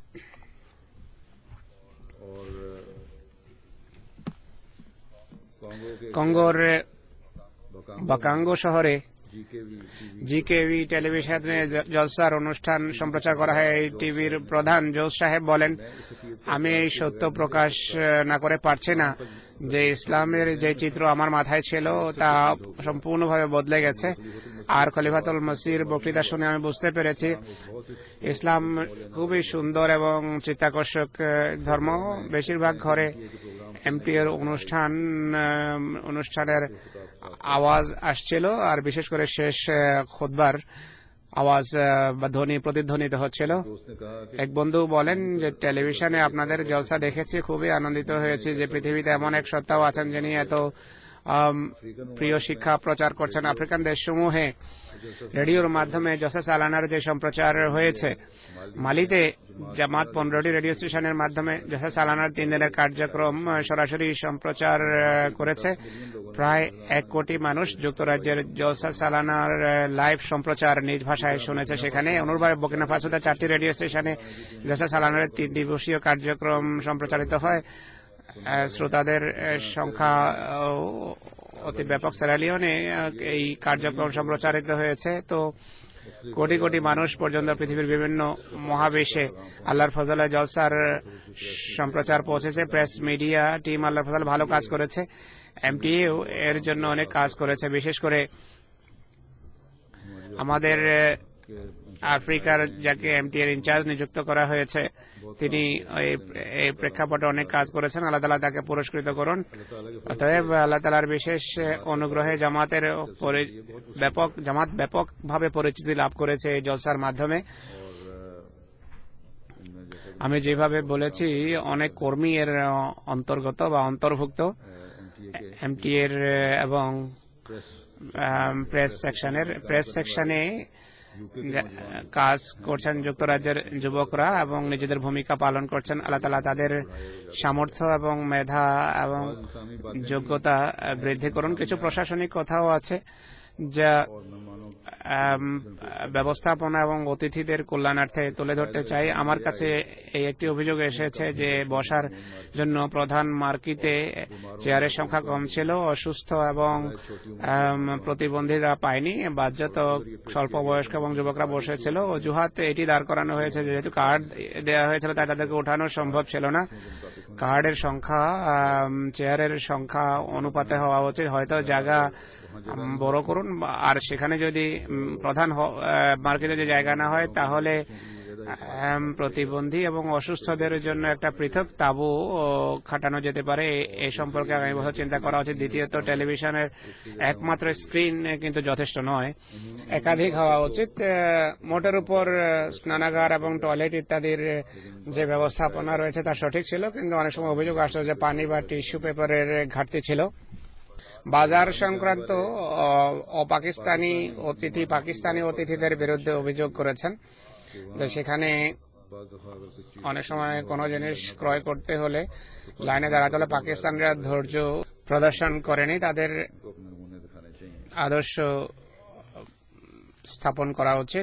কঙ্গোর বাকাঙ্গো শহরে জিকেভি টেলিভিশনে জলসার অনুষ্ঠান সম্প্রচার করা হয়। এই টিভির প্রধান জোস সাহেব বলেন, আমি এই সত্য প্রকাশ না করে পারছি না যে ইসলামের যে চিত্র আমার মাথায় ছিল তা সম্পূর্ণভাবে বদলে গেছে। আর খলিফাতুল মসির বক্তৃতা শুনে আমি বুঝতে পেরেছি ইসলাম খুবই সুন্দর এবং চিত্তাকর্ষক ধর্ম। বেশিরভাগ ঘরে এমটিএর অনুষ্ঠানের আওয়াজ আসছিল, আর বিশেষ করে শেষ খুতবার আওয়াজ বা ধ্বনি প্রতিধ্বনিত হচ্ছিল। এক বন্ধু বলেন যে টেলিভিশনে আপনাদের জলসা দেখেছি, খুবই আনন্দিত হয়েছি যে পৃথিবীতে এমন এক সত্তাও আছেন যিনি এত প্রিয় শিক্ষা প্রচার করছেন। আফ্রিকান দেশসমূহে রেডিওর মাধ্যমে জলসা সালানার যে সম্প্রচার হয়েছে, মালিতে জামাত 15টি রেডিও স্টেশনের মাধ্যমে জলসা সালানার 3 দিনের কার্যক্রম সরাসরি সম্প্রচার করেছে। প্রায় 1 কোটি মানুষ যুক্তরাজ্যের জলসা সালানার লাইভ সম্প্রচার নিজ ভাষায় শুনেছে। সেখানে অনুরূপভাবে বুর্কিনা ফাসোতে 4টি রেডিও স্টেশনে জলসা সালানার 3 দিবসীয় কার্যক্রম সম্প্রচারিত হয়। শ্রোতাদের সংখ্যা অতি ব্যাপক। সেরালিওনে এই কার্যক্রম সম্প্রচারিত হয়েছে। তো কোটি কোটি মানুষ পর্যন্ত পৃথিবীর বিভিন্ন মহাবিশ্বে আল্লাহর ফজলে জলসার সম্প্রচার পৌঁছেছে। প্রেস মিডিয়া টিম আল্লাহর ফজলে ভালো কাজ করেছে। এমটিএও এর জন্য অনেক কাজ করেছে। বিশেষ করে আমাদের আফ্রিকার যাকে এমটিএর ইনচার্জ নিযুক্ত করা হয়েছে, তিনি এই প্রেক্ষাপটে অনেক কাজ করেছেন। আল্লাহ তাআলা তাকে পুরস্কৃত করুন। অতএব আল্লাহ তাআলার বিশেষ অনুগ্রহে জামাত ব্যাপকভাবে পরিচিতি লাভ করেছে এই জলসার মাধ্যমে। আমি যেভাবে বলেছি, অনেক কর্মী এর অন্তর্গত বা অন্তর্ভুক্ত এমটিএর এবং প্রেস সেকশনে কাজ করছেন যুক্তরাজ্যের যুবকরা এবং নিজেদের ভূমিকা পালন করছেন। আল্লাহ তাআলা তাদের সামর্থ্য এবং মেধা এবং যোগ্যতা বৃদ্ধি করুন। কিছু প্রশাসনিক কথাও আছে যা ব্যবস্থাপনা এবং অতিথিদের কল্যাণার্থে তুলে ধরতে চাই। আমার কাছে এই একটি অভিযোগ এসেছে যে বসার জন্য প্রধান মার্কিতে চেয়ারের সংখ্যা কম ছিল। অসুস্থ এবং প্রতিবন্ধীরা পায়নি, বাধ্যত স্বল্প বয়স্ক এবং যুবকরা বসেছিল। অজুহাত এটি দাঁড় করানো হয়েছে যেহেতু কার্ড দেওয়া হয়েছিল তাই তাদেরকে ওঠানো সম্ভব ছিল না। কার্ডের সংখ্যা চেয়ারের সংখ্যা অনুপাতে হওয়া উচিত। হয়তো জায়গা বড় করুন, আর সেখানে যদি প্রধান মার্কেটে যে জায়গা না হয় তাহলে প্রতিবন্ধী এবং অসুস্থদের জন্য একটা পৃথক তাঁবু খাটানো যেতে পারে। এ সম্পর্কে আগামী বছর চিন্তা করা উচিত। দ্বিতীয়ত, টেলিভিশনের একমাত্র স্ক্রিন কিন্তু যথেষ্ট নয়, একাধিক হওয়া উচিত। মোটের উপর স্নানাগার এবং টয়লেট ইত্যাদির যে ব্যবস্থাপনা রয়েছে তা সঠিক ছিল, কিন্তু অনেক সময় অভিযোগ আসলো যে পানি বা টিস্যু পেপারের ঘাটতি ছিল। বাজার সংক্রান্ত পাকিস্তানি অতিথিদের বিরুদ্ধে অভিযোগ করেছেন যে সেখানে অনেক সময় কোনো জিনিস ক্রয় করতে হলে লাইনে দাঁড়াতে হলে পাকিস্তানিরা ধৈর্য প্রদর্শন করেনি। তাদের আদর্শ স্থাপন করা উচিত,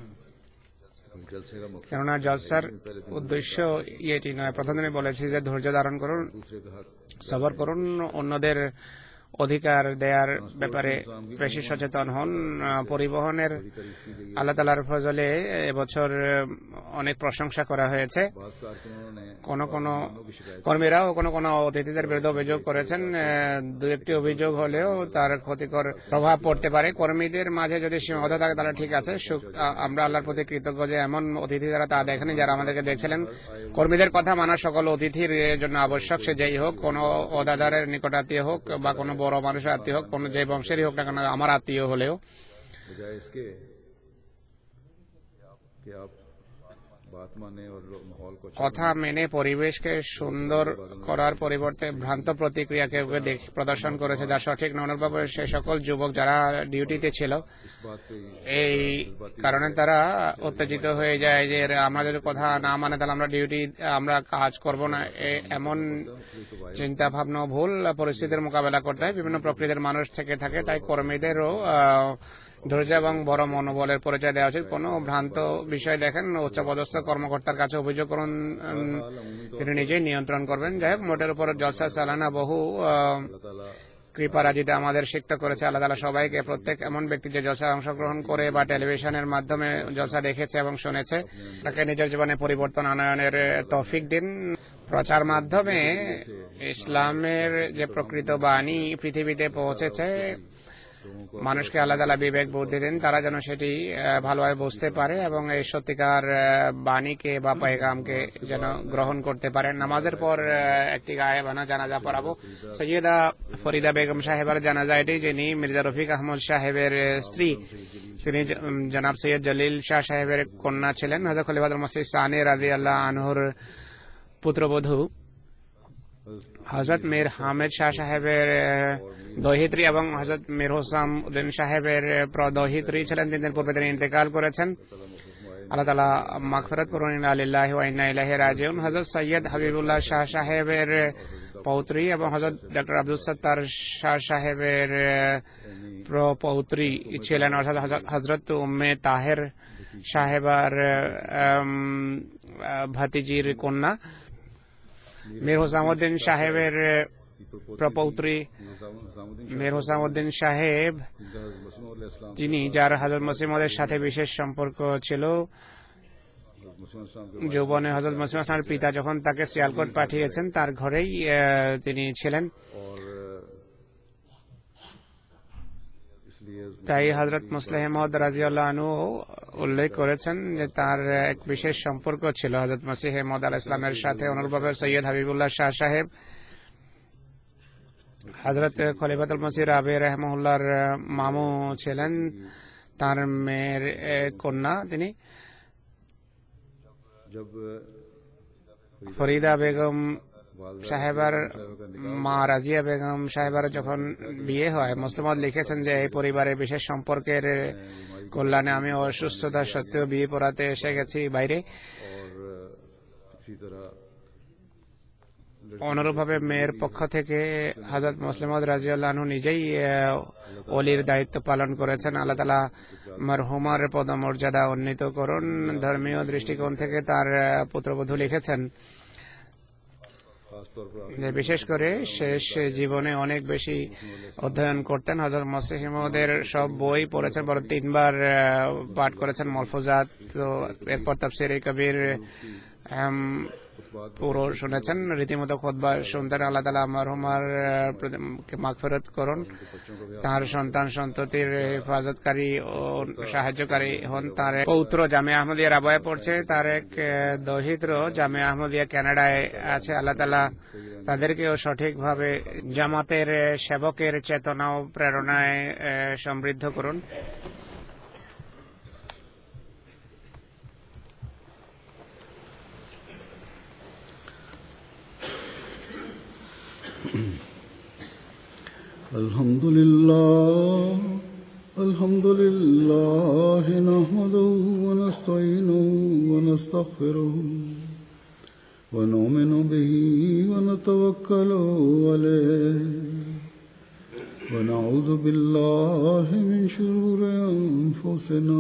কেননা জলসার উদ্দেশ্য এটি নয়। প্রথমে বলেছি যে ধৈর্য ধারণ করুন, সবর করুন, অন্যদের অধিকার দেওয়ার ব্যাপারে বেশি সচেতন হন। পরিবহনের আল্লাহ তাআলার ফজলে এবছর অনেক প্রশংসা করা হয়েছে। কোন কোন কর্মীরাও কোন কোন অতিথিদের বিরুদ্ধে অভিযোগ করেছেন। দু একটি অভিযোগ হলেও তার ক্ষতিকর প্রভাব পড়তে পারে। কর্মীদের মাঝে যদি সীমাবদ্ধ থাকে তাহলে ঠিক আছে। আমরা আল্লাহর প্রতি কৃতজ্ঞ যে এমন অতিথি যারা তা দেখেনি, যারা আমাদেরকে দেখছিলেন। কর্মীদের কথা মানা সকল অতিথির জন্য আবশ্যক, সে যেই হোক, কোনো অদাদারের নিকটাত্মীয় হোক বা কোনো বড় মানুষের আত্মীয় হোক, কোনো যে বংশেরই হোক না কেন, আমার আত্মীয় হলেও। কথা মেনে পরিবেশকে সুন্দর করার পরিবর্তে ভ্রান্ত প্রতিক্রিয়া কেউ প্রদর্শন করেছে, যা সঠিক নয়। অনুরূপভাবে সে সকল যুবক যারা ডিউটিতে ছিল, এই কারণে তারা উত্তেজিত হয়ে যায় যে আমরা যদি কথা না মানে তাহলে আমরা কাজ করব না। এমন চিন্তা ভাবনা ভুল পরিস্থিতির মোকাবেলা করতে হয়। বিভিন্ন প্রকৃতির মানুষ থেকে থাকে, তাই কর্মীদেরও ধৈর্য এবং বড় মনোবলের পরিচয় দেওয়া উচিত। কোনো ভ্রান্ত বিষয় দেখেন, উচ্চপদস্থ কর্মকর্তার কাছে অভিযোগ করুন, তিনি নিজেই নিয়ন্ত্রণ করবেন। যাই হোক, মোটের উপর জলসা চালানা বহু কৃপারাজিতে আমাদের সিক্ত করেছে। আল্লাহ তাআলা সবাইকে, প্রত্যেক এমন ব্যক্তি যে জলসায় অংশগ্রহণ করে বা টেলিভিশনের মাধ্যমে জলসা দেখেছে এবং শুনেছে, তাকে নিজের জীবনে পরিবর্তন আনয়নের তৌফিক দিন। প্রচার মাধ্যমে ইসলামের যে প্রকৃত বাণী পৃথিবীতে পৌঁছেছে, মানুষকে আল্লাহ তাআলা বিবেক বুদ্ধি দেন, তারা যেন সেটি ভালোভাবে বুঝতে পারে এবং এই সত্যিকার বাণীকে বা পয়গামকে যেন গ্রহণ করতে পারে। নামাজের পর একটি গায়েবানা জানাজা পড়াবো। সৈয়দা ফরিদা বেগম সাহেবের জানাজা এটি, যিনি মির্জা রফিক আহমদ সাহেবের স্ত্রী। তিনি জনাব সৈয়দ জলিল শাহ সাহেবের কন্যা ছিলেন। হযরত খলিফাতুল মসিহ সানি রাদিয়াল্লাহু আনহুর পুত্রবধূ। হযরত মীর হামিদ শাহ সাহেবের দহিত্রী এবং হযরত মীর হোসাম উদ্দিন সাহেবের প্রদহিত্রী ছিলেন। 3 দিন পূর্বে তিনি ইন্তেকাল করেছেন। আল্লাহ তাআলা মাগফিরাত করুন। ইন্না লিল্লাহি ওয়া ইন্না ইলাইহি রাজিউন। হযরত সৈয়দ হাবিবুল্লাহ শাহ সাহেবের পৌত্রী এবং হযরত ডক্টর আব্দুল সত্তার শাহ সাহেবের প্রপৌত্রী ছিলেন, অর্থাৎ হযরত উম্মে তাহের সাহেবার ভাতিজির কন্যা। মীর হোসামউদ্দিন সাহেবের প্রপৌত্রী মীর হোসামউদ্দিন সাহেব, যিনি যার হযরত মসিহ মাউদের সাথে বিশেষ সম্পর্ক ছিল। যৌবনে হযরত মসিহ মাউদের পিতা যখন তাকে সিয়ালকোট পাঠিয়েছেন, তার ঘরেই তিনি ছিলেন। তাই হযরত মুসলিহ মাউদ রাদিয়াল্লাহু আনহু উল্লেখ করেছেন যে তার এক বিশেষ সম্পর্ক ছিল হযরত মসিহ মাউদ আলাইহিস সালামের সাথে। অনুরূপভাবে সৈয়দ হাবিবুল্লাহ শাহ সাহেব হযরত খলিফাতুল মসিহ রাবি রাহিমাহুল্লাহর মামু ছিলেন, তার মেয়ের কন্যা তিনি। ফরিদা বেগম সাহেবার মা রাজিয়া বেগম সাহেবার যখন বিয়ে হয়, মুসলিম মাউদ লিখেছেন যে এই পরিবারের বিশেষ সম্পর্কের কল্যাণে আমি অসুস্থতা সত্ত্বেও বিয়ে পড়াতে এসে গেছি বাইরে। অনুরূপভাবে মেয়ের পক্ষ থেকে হযরত মুসলিম মাউদ রাদিয়াল্লাহু আনহু নিজেই ওলির দায়িত্ব পালন করেছেন। আল্লাহ তাআলা মরহুমার পদমর্যাদা উন্নীত করুন। ধর্মীয় দৃষ্টিকোণ থেকে তার পুত্রবধূ লিখেছেন যে বিশেষ করে শেষ জীবনে অনেক বেশি অধ্যয়ন করতেন। হযরত মসিহ মাউদের সব বই পড়েছেন, বড় 3 বার পাঠ করেছেন। মালফুজাত, এরপর তাফসীরে কবির পুরো শুনেছেন, রীতিমতো খুতবা শুনতেন। আল্লাহ তাআলা মরহুমার মাগফিরাত করুন, তার সন্তান সন্ততির হেফাজতকারী ও সাহায্যকারী হন। তার পৌত্র জামিয়া আহমদিয়া রাবায় পড়ছে, তার এক দহিত্র জামিয়া আহমদিয়া কানাডায় আছে। আল্লাহ তাআলা তাদেরকেও সঠিকভাবে জামাতের সেবকের চেতনা ও প্রেরণায় সমৃদ্ধ করুন। الحمد لله نحمده ونستعينه ونستغفره ونؤمن به ونتوكل عليه ونعوذ بالله من شرور أنفسنا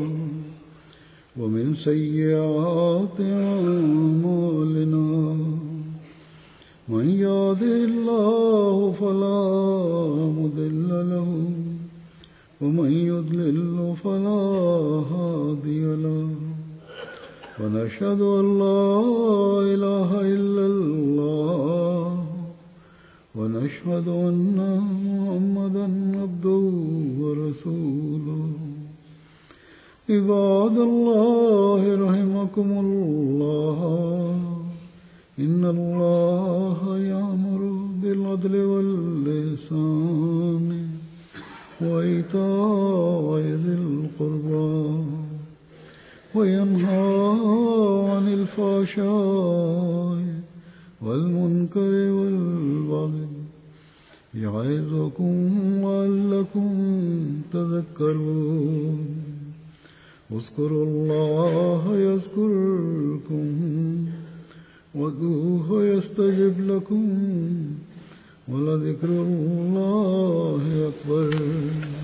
ومن سيئات أعمالنا من يهده الله فلا مضل له ومن يضلل فلا هادي له ونشهد أن لا إله إلا الله ونشهد أن محمدا عبده ورسوله عباد الله رحمكم الله إن الله يأمر بالعدل والإحسان وإيتاء ذي القربى وينهى عن الفحشاء والمنكر والبغي يعظكم لعلكم تذكرون اذكروا الله يذكركم وادعوه يستجب لكم ولذكر الله أكبر